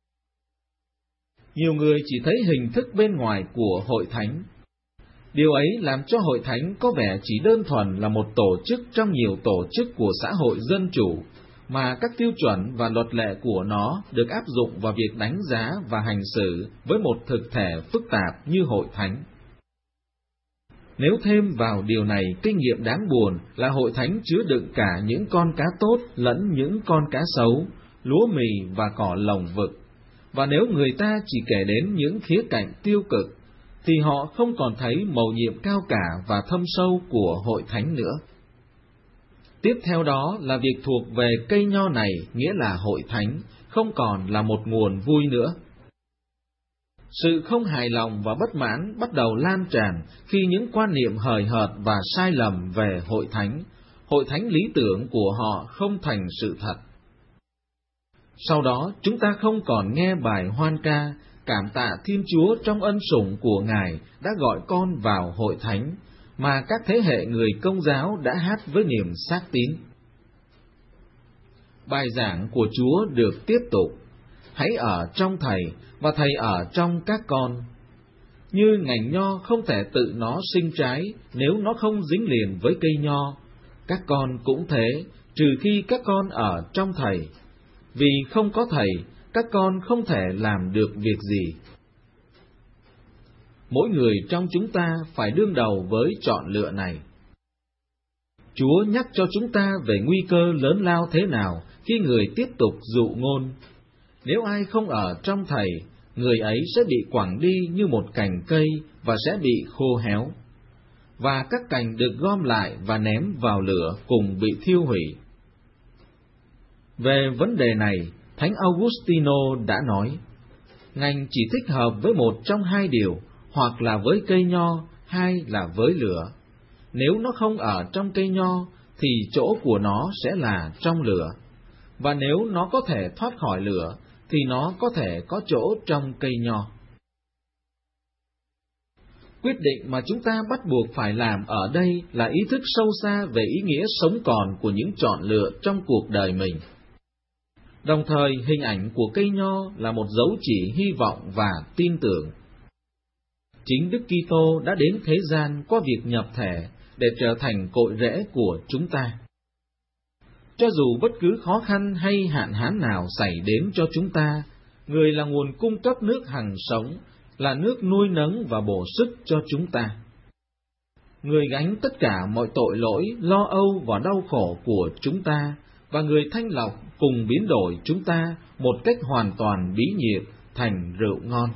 Nhiều người chỉ thấy hình thức bên ngoài của hội thánh. Điều ấy làm cho hội thánh có vẻ chỉ đơn thuần là một tổ chức trong nhiều tổ chức của xã hội dân chủ, mà các tiêu chuẩn và luật lệ của nó được áp dụng vào việc đánh giá và hành xử với một thực thể phức tạp như hội thánh. Nếu thêm vào điều này kinh nghiệm đáng buồn là hội thánh chứa đựng cả những con cá tốt lẫn những con cá xấu, lúa mì và cỏ lồng vực, và nếu người ta chỉ kể đến những khía cạnh tiêu cực, thì họ không còn thấy mầu nhiệm cao cả và thâm sâu của hội thánh nữa. Tiếp theo đó là việc thuộc về cây nho này, nghĩa là hội thánh, không còn là một nguồn vui nữa. Sự không hài lòng và bất mãn bắt đầu lan tràn khi những quan niệm hời hợt và sai lầm về hội thánh, hội thánh lý tưởng của họ không thành sự thật. Sau đó, chúng ta không còn nghe bài hoan ca, cảm tạ Thiên Chúa trong ân sủng của Ngài đã gọi con vào hội thánh, mà các thế hệ người Công giáo đã hát với niềm xác tín. Bài giảng của Chúa được tiếp tục: hãy ở trong Thầy, và Thầy ở trong các con. Như ngành nho không thể tự nó sinh trái nếu nó không dính liền với cây nho, các con cũng thế, trừ khi các con ở trong Thầy. Vì không có Thầy, các con không thể làm được việc gì. mỗi người trong chúng ta phải đương đầu với chọn lựa này. Chúa nhắc cho chúng ta về nguy cơ lớn lao thế nào khi người tiếp tục dụ ngôn. Nếu ai không ở trong Thầy, người ấy sẽ bị quẳng đi như một cành cây và sẽ bị khô héo. Và các cành được gom lại và ném vào lửa cùng bị thiêu hủy. Về vấn đề này, Thánh Augustino đã nói, ngành chỉ thích hợp với một trong hai điều, hoặc là với cây nho, hay là với lửa. Nếu nó không ở trong cây nho, thì chỗ của nó sẽ là trong lửa. Và nếu nó có thể thoát khỏi lửa, thì nó có thể có chỗ trong cây nho. Quyết định mà chúng ta bắt buộc phải làm ở đây là ý thức sâu xa về ý nghĩa sống còn của những chọn lựa trong cuộc đời mình. Đồng thời, hình ảnh của cây nho là một dấu chỉ hy vọng và tin tưởng. Chính Đức Kitô đã đến thế gian qua việc nhập thể để trở thành cội rễ của chúng ta. Cho dù bất cứ khó khăn hay hạn hán nào xảy đến cho chúng ta, người là nguồn cung cấp nước hằng sống, là nước nuôi nấng và bổ sức cho chúng ta. Người gánh tất cả mọi tội lỗi, lo âu và đau khổ của chúng ta, và người thanh lọc cùng biến đổi chúng ta một cách hoàn toàn bí nhiệt thành rượu ngon.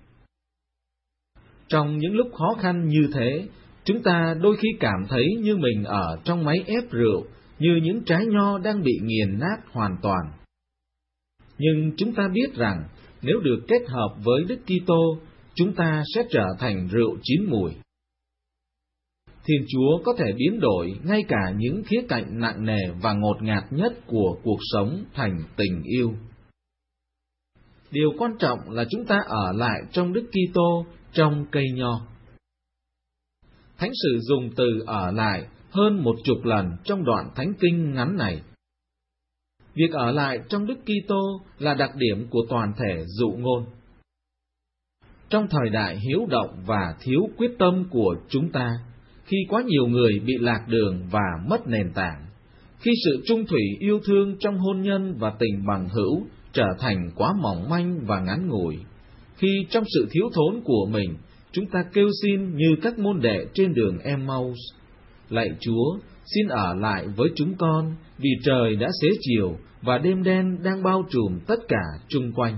Trong những lúc khó khăn như thế, chúng ta đôi khi cảm thấy như mình ở trong máy ép rượu, như những trái nho đang bị nghiền nát hoàn toàn. Nhưng chúng ta biết rằng, nếu được kết hợp với Đức Kitô, chúng ta sẽ trở thành rượu chín mùi. Thiên Chúa có thể biến đổi ngay cả những khía cạnh nặng nề và ngột ngạt nhất của cuộc sống thành tình yêu. Điều quan trọng là chúng ta ở lại trong Đức Kitô, trong cây nho. Thánh sử dùng từ ở lại hơn một chục lần trong đoạn Thánh Kinh ngắn này. Việc ở lại trong Đức Kitô là đặc điểm của toàn thể dụ ngôn. Trong thời đại hiếu động và thiếu quyết tâm của chúng ta, khi quá nhiều người bị lạc đường và mất nền tảng, khi sự trung thủy yêu thương trong hôn nhân và tình bằng hữu trở thành quá mỏng manh và ngắn ngủi, khi trong sự thiếu thốn của mình, chúng ta kêu xin như các môn đệ trên đường Emmaus, lạy Chúa, xin ở lại với chúng con, vì trời đã xế chiều và đêm đen đang bao trùm tất cả chung quanh.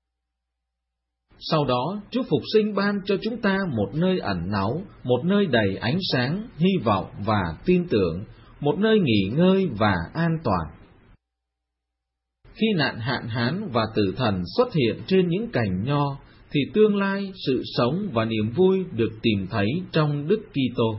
Sau đó, Chúa Phục Sinh ban cho chúng ta một nơi ẩn náu, một nơi đầy ánh sáng, hy vọng và tin tưởng, một nơi nghỉ ngơi và an toàn. Khi nạn hạn hán và tử thần xuất hiện trên những cành nho, thì tương lai, sự sống và niềm vui được tìm thấy trong Đức Kitô.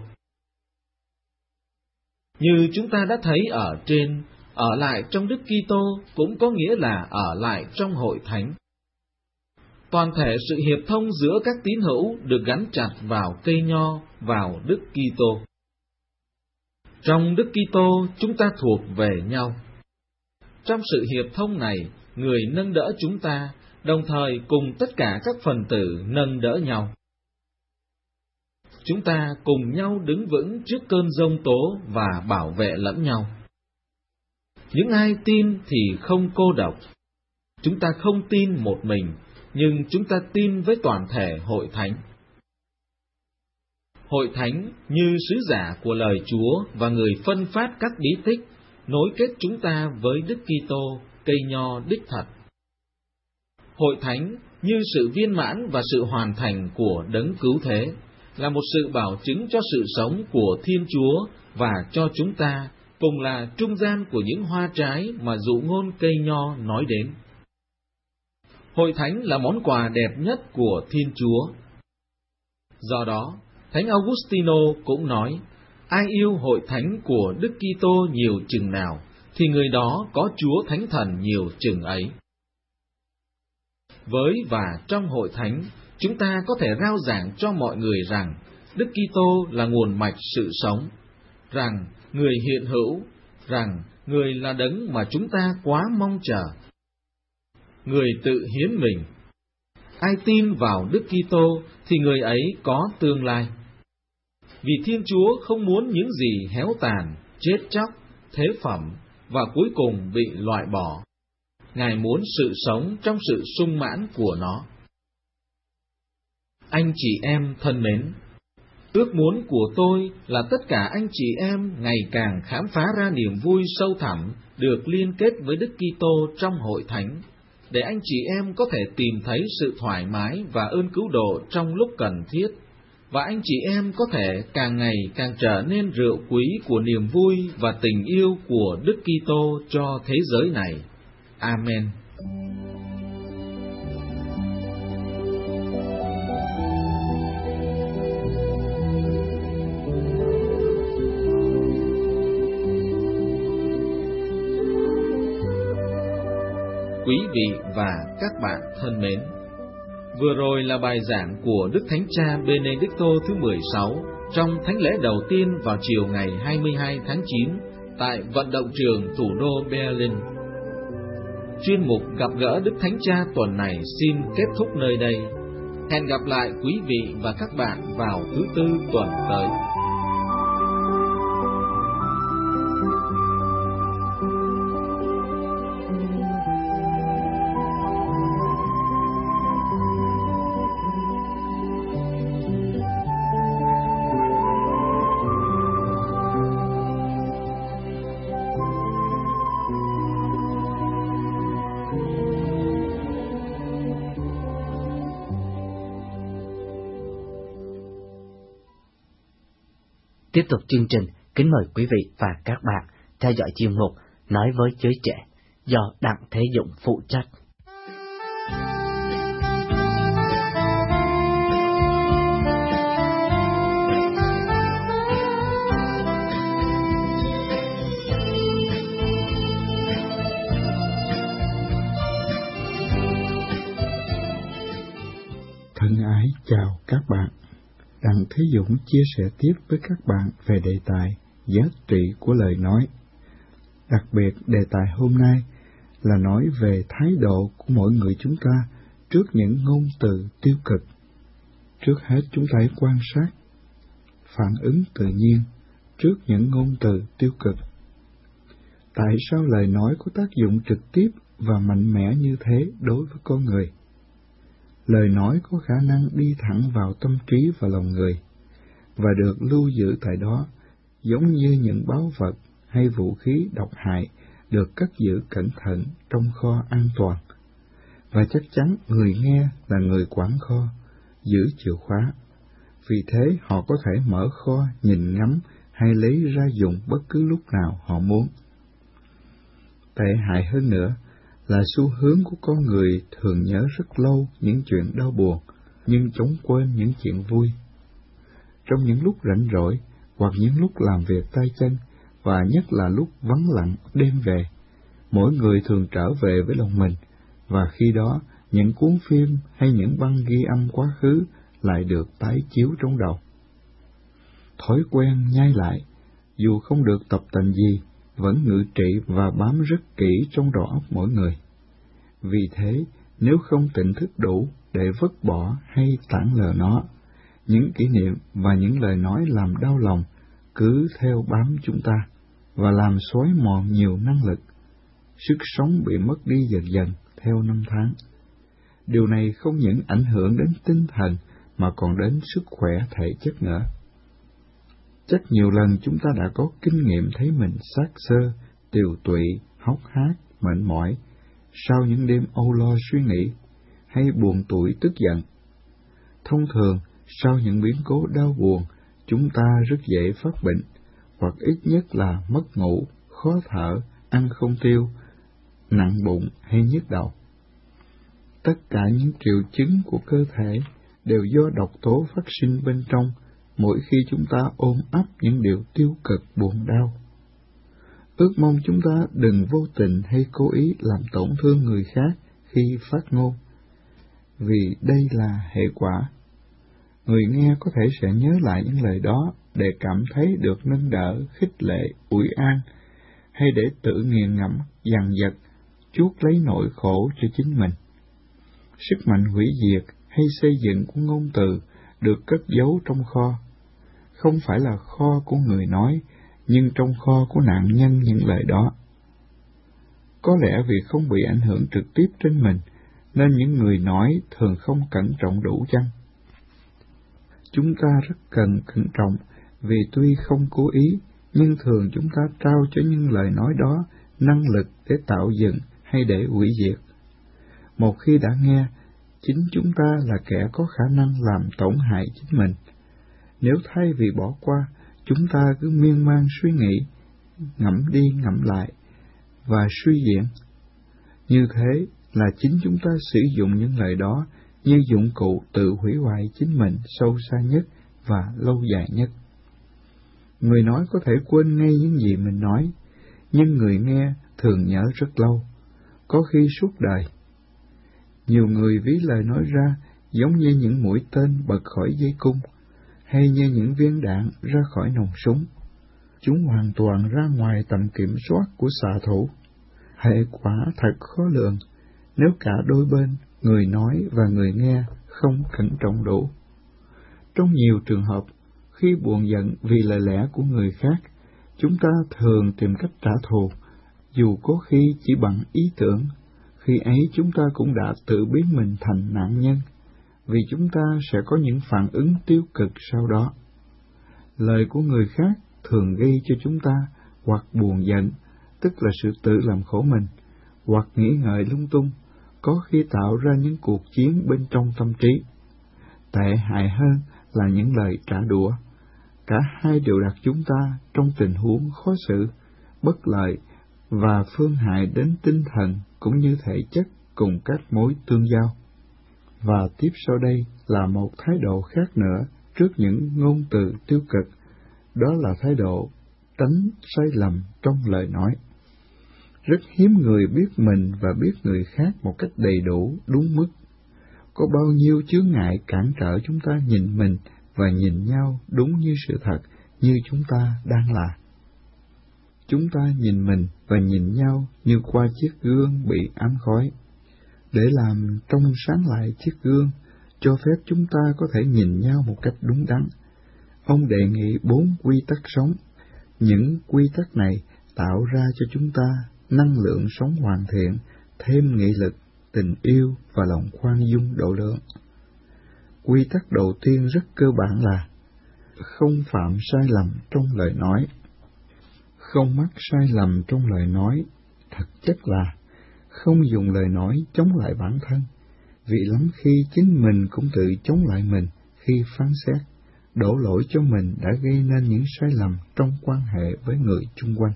Như chúng ta đã thấy ở trên, ở lại trong Đức Kitô cũng có nghĩa là ở lại trong hội thánh. Toàn thể sự hiệp thông giữa các tín hữu được gắn chặt vào cây nho, vào Đức Kitô. Trong Đức Kitô chúng ta thuộc về nhau. Trong sự hiệp thông này, người nâng đỡ chúng ta, đồng thời cùng tất cả các phần tử nâng đỡ nhau. Chúng ta cùng nhau đứng vững trước cơn giông tố và bảo vệ lẫn nhau. Những ai tin thì không cô độc. Chúng ta không tin một mình, nhưng chúng ta tin với toàn thể hội thánh. Hội thánh như sứ giả của lời Chúa và người phân phát các bí tích, nối kết chúng ta với Đức Kitô, cây nho đích thật. Hội thánh như sự viên mãn và sự hoàn thành của đấng cứu thế, là một sự bảo chứng cho sự sống của Thiên Chúa và cho chúng ta, cùng là trung gian của những hoa trái mà dụ ngôn cây nho nói đến. Hội thánh là món quà đẹp nhất của Thiên Chúa. Do đó, Thánh Augustino cũng nói, ai yêu hội thánh của Đức Kitô nhiều chừng nào, thì người đó có Chúa Thánh Thần nhiều chừng ấy. Với và trong hội thánh, chúng ta có thể rao giảng cho mọi người rằng Đức Kitô là nguồn mạch sự sống, rằng người hiện hữu, rằng người là đấng mà chúng ta quá mong chờ. Người tự hiến mình. Ai tin vào Đức Kitô thì người ấy có tương lai. Vì Thiên Chúa không muốn những gì héo tàn, chết chóc, thế phẩm và cuối cùng bị loại bỏ. Ngài muốn sự sống trong sự sung mãn của nó. Anh chị em thân mến, ước muốn của tôi là tất cả anh chị em ngày càng khám phá ra niềm vui sâu thẳm được liên kết với Đức Kitô trong hội thánh, để anh chị em có thể tìm thấy sự thoải mái và ơn cứu độ trong lúc cần thiết, và anh chị em có thể càng ngày càng trở nên rượu quý của niềm vui và tình yêu của Đức Kitô cho thế giới này. Amen. Quý vị và các bạn thân mến, vừa rồi là bài giảng của Đức Thánh Cha Benedicto thứ mười sáu trong thánh lễ đầu tiên vào chiều ngày hai mươi hai tháng chín tại vận động trường thủ đô Berlin. Chuyên mục gặp gỡ Đức Thánh Cha tuần này xin kết thúc nơi đây. Hẹn gặp lại quý vị và các bạn vào thứ Tư tuần tới. Tiếp tục chương trình, kính mời quý vị và các bạn theo dõi chuyên mục Nói với giới trẻ do Đặng Thế Dũng phụ trách. Thân ái chào các bạn. Đặng Thế Dũng chia sẻ tiếp với các bạn về đề tài giá trị của lời nói. Đặc biệt, đề tài hôm nay là nói về thái độ của mỗi người chúng ta trước những ngôn từ tiêu cực. Trước hết chúng ta hãy quan sát, phản ứng tự nhiên trước những ngôn từ tiêu cực. Tại sao lời nói có tác dụng trực tiếp và mạnh mẽ như thế đối với con người? Lời nói có khả năng đi thẳng vào tâm trí và lòng người, và được lưu giữ tại đó, giống như những báu vật hay vũ khí độc hại được cất giữ cẩn thận trong kho an toàn. Và chắc chắn người nghe là người quản kho, giữ chìa khóa. Vì thế họ có thể mở kho, nhìn ngắm hay lấy ra dùng bất cứ lúc nào họ muốn. Tệ hại hơn nữa là xu hướng của con người thường nhớ rất lâu những chuyện đau buồn, nhưng chóng quên những chuyện vui. Trong những lúc rảnh rỗi, hoặc những lúc làm việc tay chân, và nhất là lúc vắng lặng đêm về, mỗi người thường trở về với lòng mình, và khi đó những cuốn phim hay những băng ghi âm quá khứ lại được tái chiếu trong đầu. Thói quen nhai lại, dù không được tập tành gì, vẫn ngự trị và bám rất kỹ trong đầu óc mỗi người. Vì thế, nếu không tỉnh thức đủ để vứt bỏ hay tản lờ nó, những kỷ niệm và những lời nói làm đau lòng cứ theo bám chúng ta và làm xói mòn nhiều năng lực. Sức sống bị mất đi dần dần theo năm tháng. Điều này không những ảnh hưởng đến tinh thần mà còn đến sức khỏe thể chất nữa. Chắc nhiều lần chúng ta đã có kinh nghiệm thấy mình xác xơ, tiều tụy, hốc hác, mệt mỏi sau những đêm âu lo suy nghĩ, hay buồn tủi tức giận. Thông thường, sau những biến cố đau buồn, chúng ta rất dễ phát bệnh, hoặc ít nhất là mất ngủ, khó thở, ăn không tiêu, nặng bụng hay nhức đầu. Tất cả những triệu chứng của cơ thể đều do độc tố phát sinh bên trong mỗi khi chúng ta ôm ấp những điều tiêu cực buồn đau. Ước mong chúng ta đừng vô tình hay cố ý làm tổn thương người khác khi phát ngôn, vì đây là hệ quả. Người nghe có thể sẽ nhớ lại những lời đó để cảm thấy được nâng đỡ, khích lệ, ủi an, hay để tự nghiền ngẫm, dằn vặt, chuốc lấy nỗi khổ cho chính mình. Sức mạnh hủy diệt hay xây dựng của ngôn từ được cất giấu trong kho, không phải là kho của người nói, nhưng trong kho của nạn nhân những lời đó. Có lẽ vì không bị ảnh hưởng trực tiếp trên mình, nên những người nói thường không cẩn trọng đủ chăng? Chúng ta rất cần cẩn trọng, vì tuy không cố ý, nhưng thường chúng ta trao cho những lời nói đó năng lực để tạo dựng hay để hủy diệt. Một khi đã nghe, chính chúng ta là kẻ có khả năng làm tổn hại chính mình. Nếu thay vì bỏ qua, chúng ta cứ miên man suy nghĩ, ngẫm đi ngẫm lại và suy diễn, như thế là chính chúng ta sử dụng những lời đó như dụng cụ tự hủy hoại chính mình sâu xa nhất và lâu dài nhất. Người nói có thể quên ngay những gì mình nói, nhưng người nghe thường nhớ rất lâu, có khi suốt đời. Nhiều người ví lời nói ra giống như những mũi tên bật khỏi dây cung, hay như những viên đạn ra khỏi nòng súng. Chúng hoàn toàn ra ngoài tầm kiểm soát của xạ thủ. Hệ quả thật khó lường nếu cả đôi bên, người nói và người nghe, không cẩn trọng đủ. Trong nhiều trường hợp, khi buồn giận vì lời lẽ của người khác, chúng ta thường tìm cách trả thù, dù có khi chỉ bằng ý tưởng. Khi ấy chúng ta cũng đã tự biến mình thành nạn nhân, vì chúng ta sẽ có những phản ứng tiêu cực sau đó. Lời của người khác thường gây cho chúng ta hoặc buồn giận, tức là sự tự làm khổ mình, hoặc nghĩ ngợi lung tung, có khi tạo ra những cuộc chiến bên trong tâm trí. Tệ hại hơn là những lời trả đũa. Cả hai đều đặt chúng ta trong tình huống khó xử, bất lợi và phương hại đến tinh thần cũng như thể chất cùng các mối tương giao. Và tiếp sau đây là một thái độ khác nữa trước những ngôn từ tiêu cực, đó là thái độ tránh sai lầm trong lời nói. Rất hiếm người biết mình và biết người khác một cách đầy đủ, đúng mức. Có bao nhiêu chướng ngại cản trở chúng ta nhìn mình và nhìn nhau đúng như sự thật, như chúng ta đang là. Chúng ta nhìn mình và nhìn nhau như qua chiếc gương bị ám khói. Để làm trong sáng lại chiếc gương, cho phép chúng ta có thể nhìn nhau một cách đúng đắn, ông đề nghị bốn quy tắc sống. Những quy tắc này tạo ra cho chúng ta năng lượng sống hoàn thiện, thêm nghị lực, tình yêu và lòng khoan dung độ lượng. Quy tắc đầu tiên rất cơ bản là không phạm sai lầm trong lời nói. Không mắc sai lầm trong lời nói, thực chất là không dùng lời nói chống lại bản thân, vì lắm khi chính mình cũng tự chống lại mình khi phán xét, đổ lỗi cho mình đã gây nên những sai lầm trong quan hệ với người chung quanh.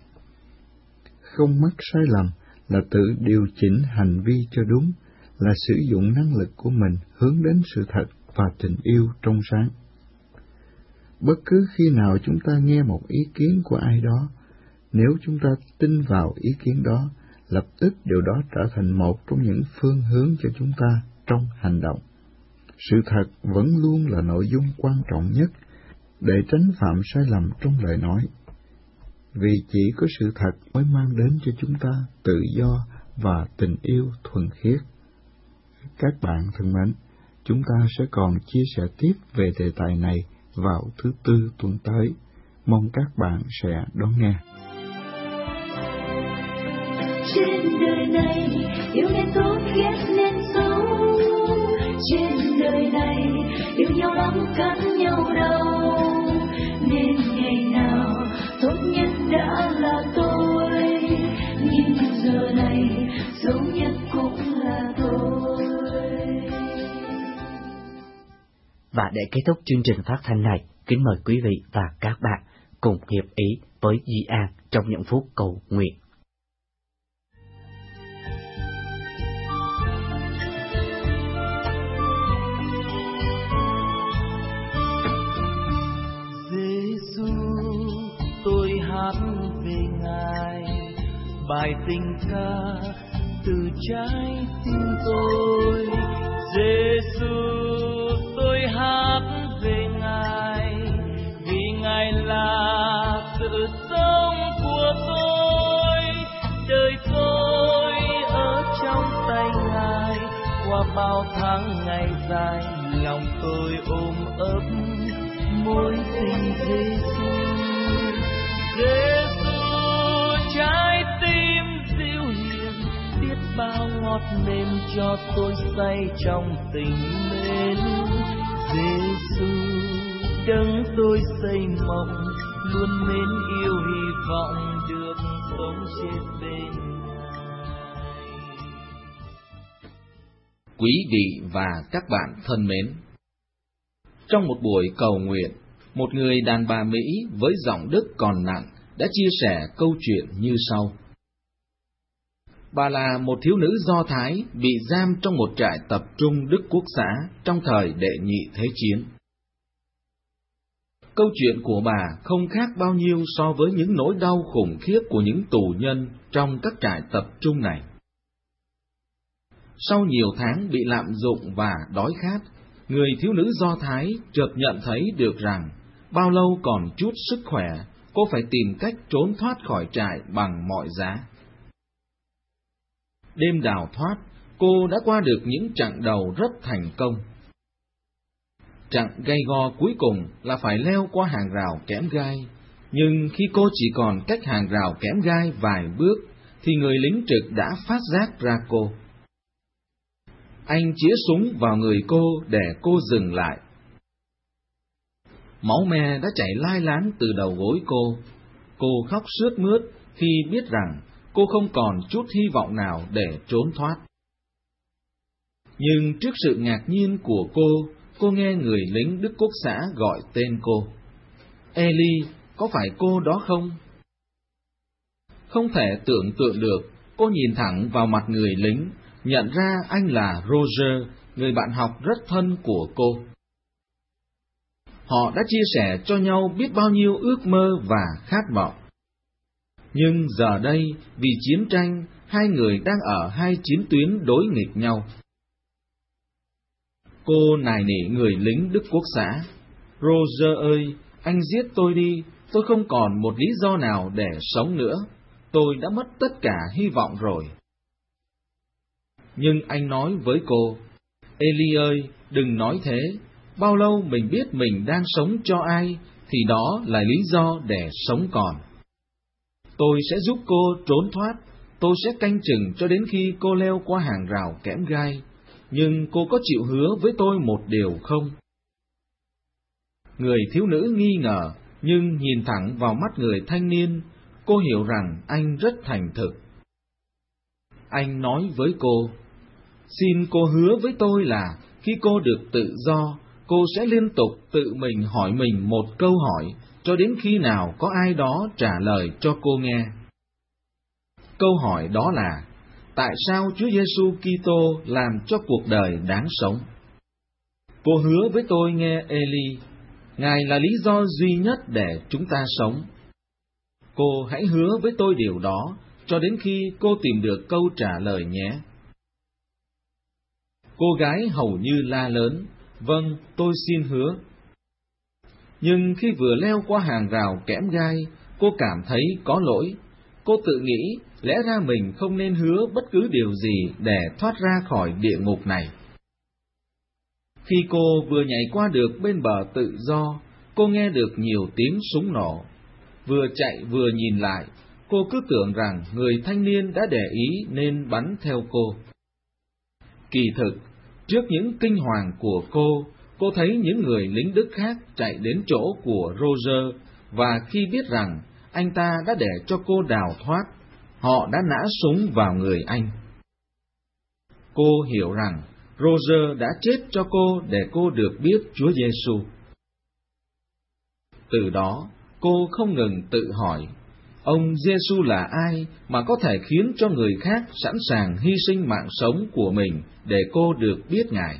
Không mắc sai lầm là tự điều chỉnh hành vi cho đúng, là sử dụng năng lực của mình hướng đến sự thật và tình yêu trong sáng. Bất cứ khi nào chúng ta nghe một ý kiến của ai đó, nếu chúng ta tin vào ý kiến đó, lập tức điều đó trở thành một trong những phương hướng cho chúng ta trong hành động. Sự thật vẫn luôn là nội dung quan trọng nhất để tránh phạm sai lầm trong lời nói, vì chỉ có sự thật mới mang đến cho chúng ta tự do và tình yêu thuần khiết. Các bạn thân mến, chúng ta sẽ còn chia sẻ tiếp về đề tài này vào thứ Tư tuần tới. Mong các bạn sẽ đón nghe. Trên đời này yêu nên tốt, ghét nên xấu. Trên đời này yêu nhau lắm cắn nhau đau, nên ngày nào tốt nhất đã là tôi, nhưng giờ này xấu nhất cũng là tôi. Và để kết thúc chương trình phát thanh này, kính mời quý vị và các bạn cùng hiệp ý với Duy An trong những phút cầu nguyện. Tôi hát về Ngài bài tình ca từ trái tim tôi. Giê-xu, tôi hát về Ngài vì Ngài là sự sống của tôi. Đời tôi ở trong tay Ngài, qua bao tháng ngày dài lòng tôi ôm ấp mối tình Giê-xu. Giê-xu, trái tim dịu hiền, biết bao ngọt mềm cho tôi say trong tình mến. Giê-xu, trắng tôi xây mộng, luôn mến yêu hy vọng được sống chết bên Ngài. Quý vị và các bạn thân mến, trong một buổi cầu nguyện, một người đàn bà Mỹ với giọng Đức còn nặng đã chia sẻ câu chuyện như sau. Bà là một thiếu nữ Do Thái bị giam trong một trại tập trung Đức Quốc xã trong thời Đệ Nhị Thế Chiến. Câu chuyện của bà không khác bao nhiêu so với những nỗi đau khủng khiếp của những tù nhân trong các trại tập trung này. Sau nhiều tháng bị lạm dụng và đói khát, người thiếu nữ Do Thái chợt nhận thấy được rằng bao lâu còn chút sức khỏe, cô phải tìm cách trốn thoát khỏi trại bằng mọi giá. Đêm đào thoát, cô đã qua được những chặng đầu rất thành công. Chặng gay go cuối cùng là phải leo qua hàng rào kẽm gai, nhưng khi cô chỉ còn cách hàng rào kẽm gai vài bước, thì người lính trực đã phát giác ra cô. Anh chĩa súng vào người cô để cô dừng lại. Máu me đã chảy lai láng từ đầu gối cô. Cô khóc sướt mướt khi biết rằng cô không còn chút hy vọng nào để trốn thoát. Nhưng trước sự ngạc nhiên của cô, cô nghe người lính Đức Quốc xã gọi tên cô. Eli, có phải cô đó không? Không thể tưởng tượng được, cô nhìn thẳng vào mặt người lính, nhận ra anh là Roger, người bạn học rất thân của cô. Họ đã chia sẻ cho nhau biết bao nhiêu ước mơ và khát vọng. Nhưng giờ đây, vì chiến tranh, hai người đang ở hai chiến tuyến đối nghịch nhau. Cô nài nỉ người lính Đức Quốc xã. Roger ơi, anh giết tôi đi, tôi không còn một lý do nào để sống nữa. Tôi đã mất tất cả hy vọng rồi. Nhưng anh nói với cô, Eli ơi, đừng nói thế. Bao lâu mình biết mình đang sống cho ai, thì đó là lý do để sống còn. Tôi sẽ giúp cô trốn thoát, tôi sẽ canh chừng cho đến khi cô leo qua hàng rào kẽm gai. Nhưng cô có chịu hứa với tôi một điều không? Người thiếu nữ nghi ngờ, nhưng nhìn thẳng vào mắt người thanh niên, cô hiểu rằng anh rất thành thực. Anh nói với cô, xin cô hứa với tôi là khi cô được tự do, cô sẽ liên tục tự mình hỏi mình một câu hỏi, cho đến khi nào có ai đó trả lời cho cô nghe. Câu hỏi đó là, tại sao Chúa Giêsu Kitô làm cho cuộc đời đáng sống? Cô hứa với tôi nghe Eli, Ngài là lý do duy nhất để chúng ta sống. Cô hãy hứa với tôi điều đó, cho đến khi cô tìm được câu trả lời nhé. Cô gái hầu như la lớn, vâng, tôi xin hứa. Nhưng khi vừa leo qua hàng rào kẽm gai, cô cảm thấy có lỗi. Cô tự nghĩ, lẽ ra mình không nên hứa bất cứ điều gì để thoát ra khỏi địa ngục này. Khi cô vừa nhảy qua được bên bờ tự do, cô nghe được nhiều tiếng súng nổ. Vừa chạy vừa nhìn lại, cô cứ tưởng rằng người thanh niên đã để ý nên bắn theo cô. Kỳ thực, trước những kinh hoàng của cô, cô thấy những người lính Đức khác chạy đến chỗ của Roger, và khi biết rằng anh ta đã để cho cô đào thoát, họ đã nã súng vào người anh. Cô hiểu rằng Roger đã chết cho cô để cô được biết Chúa Giêsu. Từ đó, cô không ngừng tự hỏi, ông Giêsu là ai mà có thể khiến cho người khác sẵn sàng hy sinh mạng sống của mình để cô được biết Ngài?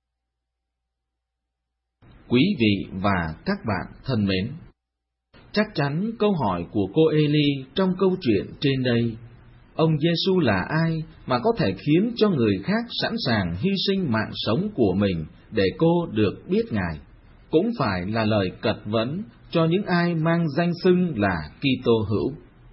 Quý vị và các bạn thân mến, chắc chắn câu hỏi của cô Eli trong câu chuyện trên đây, ông Giêsu là ai mà có thể khiến cho người khác sẵn sàng hy sinh mạng sống của mình để cô được biết Ngài, cũng phải là lời cật vấn cho những ai mang danh xưng là Kitô hữu.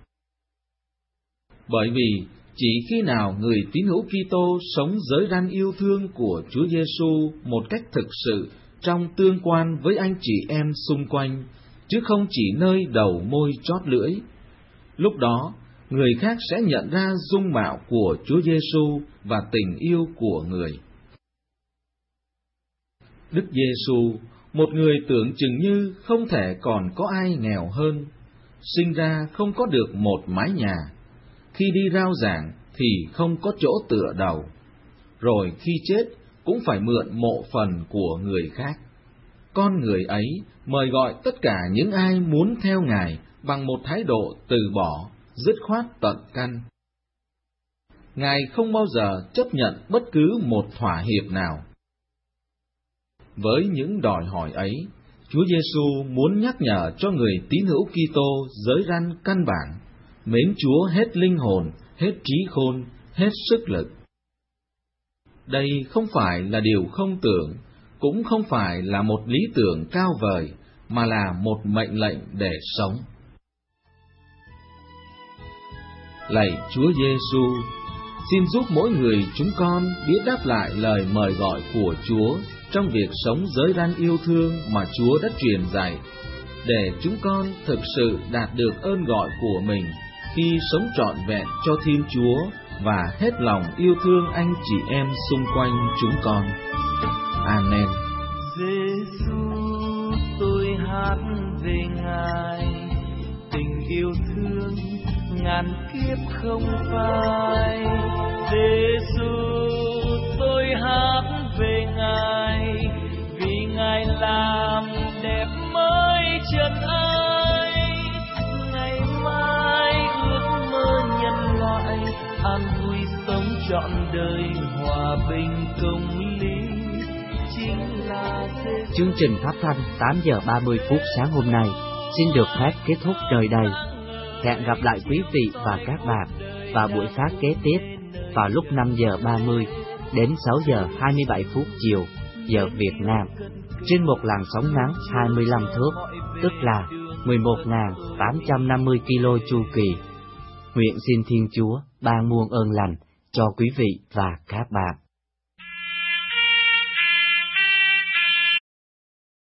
Bởi vì chỉ khi nào người tín hữu Kitô sống giới răn yêu thương của Chúa Giêsu một cách thực sự trong tương quan với anh chị em xung quanh, chứ không chỉ nơi đầu môi chót lưỡi, lúc đó người khác sẽ nhận ra dung mạo của Chúa Giêsu và tình yêu của người. Đức Giêsu, một người tưởng chừng như không thể còn có ai nghèo hơn, sinh ra không có được một mái nhà, khi đi rao giảng thì không có chỗ tựa đầu, rồi khi chết cũng phải mượn mộ phần của người khác. Con người ấy mời gọi tất cả những ai muốn theo Ngài bằng một thái độ từ bỏ, dứt khoát tận căn. Ngài không bao giờ chấp nhận bất cứ một thỏa hiệp nào. Với những đòi hỏi ấy, Chúa Giêsu muốn nhắc nhở cho người tín hữu Kitô giới răn căn bản, mến Chúa hết linh hồn, hết trí khôn, hết sức lực. Đây không phải là điều không tưởng, cũng không phải là một lý tưởng cao vời, mà là một mệnh lệnh để sống. Lạy Chúa Giêsu, xin giúp mỗi người chúng con biết đáp lại lời mời gọi của Chúa trong việc sống giới răn yêu thương mà Chúa đã truyền dạy, để chúng con thực sự đạt được ơn gọi của mình khi sống trọn vẹn cho Thiên Chúa và hết lòng yêu thương anh chị em xung quanh chúng con. Amen. Giêsu, tôi hát về Ngài, tình yêu thương ngàn kiếp không phai. Giêsu, tôi hát về Ngài, vì Ngài làm đẹp mới chân ai. Ngày mai ước mơ nhân loại an vui sống trọn đời, hòa bình công lý chính là Giêsu. Chương trình phát thanh tám giờ ba mươi phút sáng hôm nay xin được phép kết thúc nơi đây. Hẹn gặp lại quý vị và các bạn vào buổi phát kế tiếp vào lúc năm giờ ba mươi đến sáu giờ hai mươi bảy phút chiều giờ Việt Nam trên một làn sóng ngắn hai mươi lăm thước, tức là mười một nghìn tám trăm năm mươi ki lô chu kỳ. Nguyện xin Thiên Chúa ban muôn ơn lành cho quý vị và các bạn.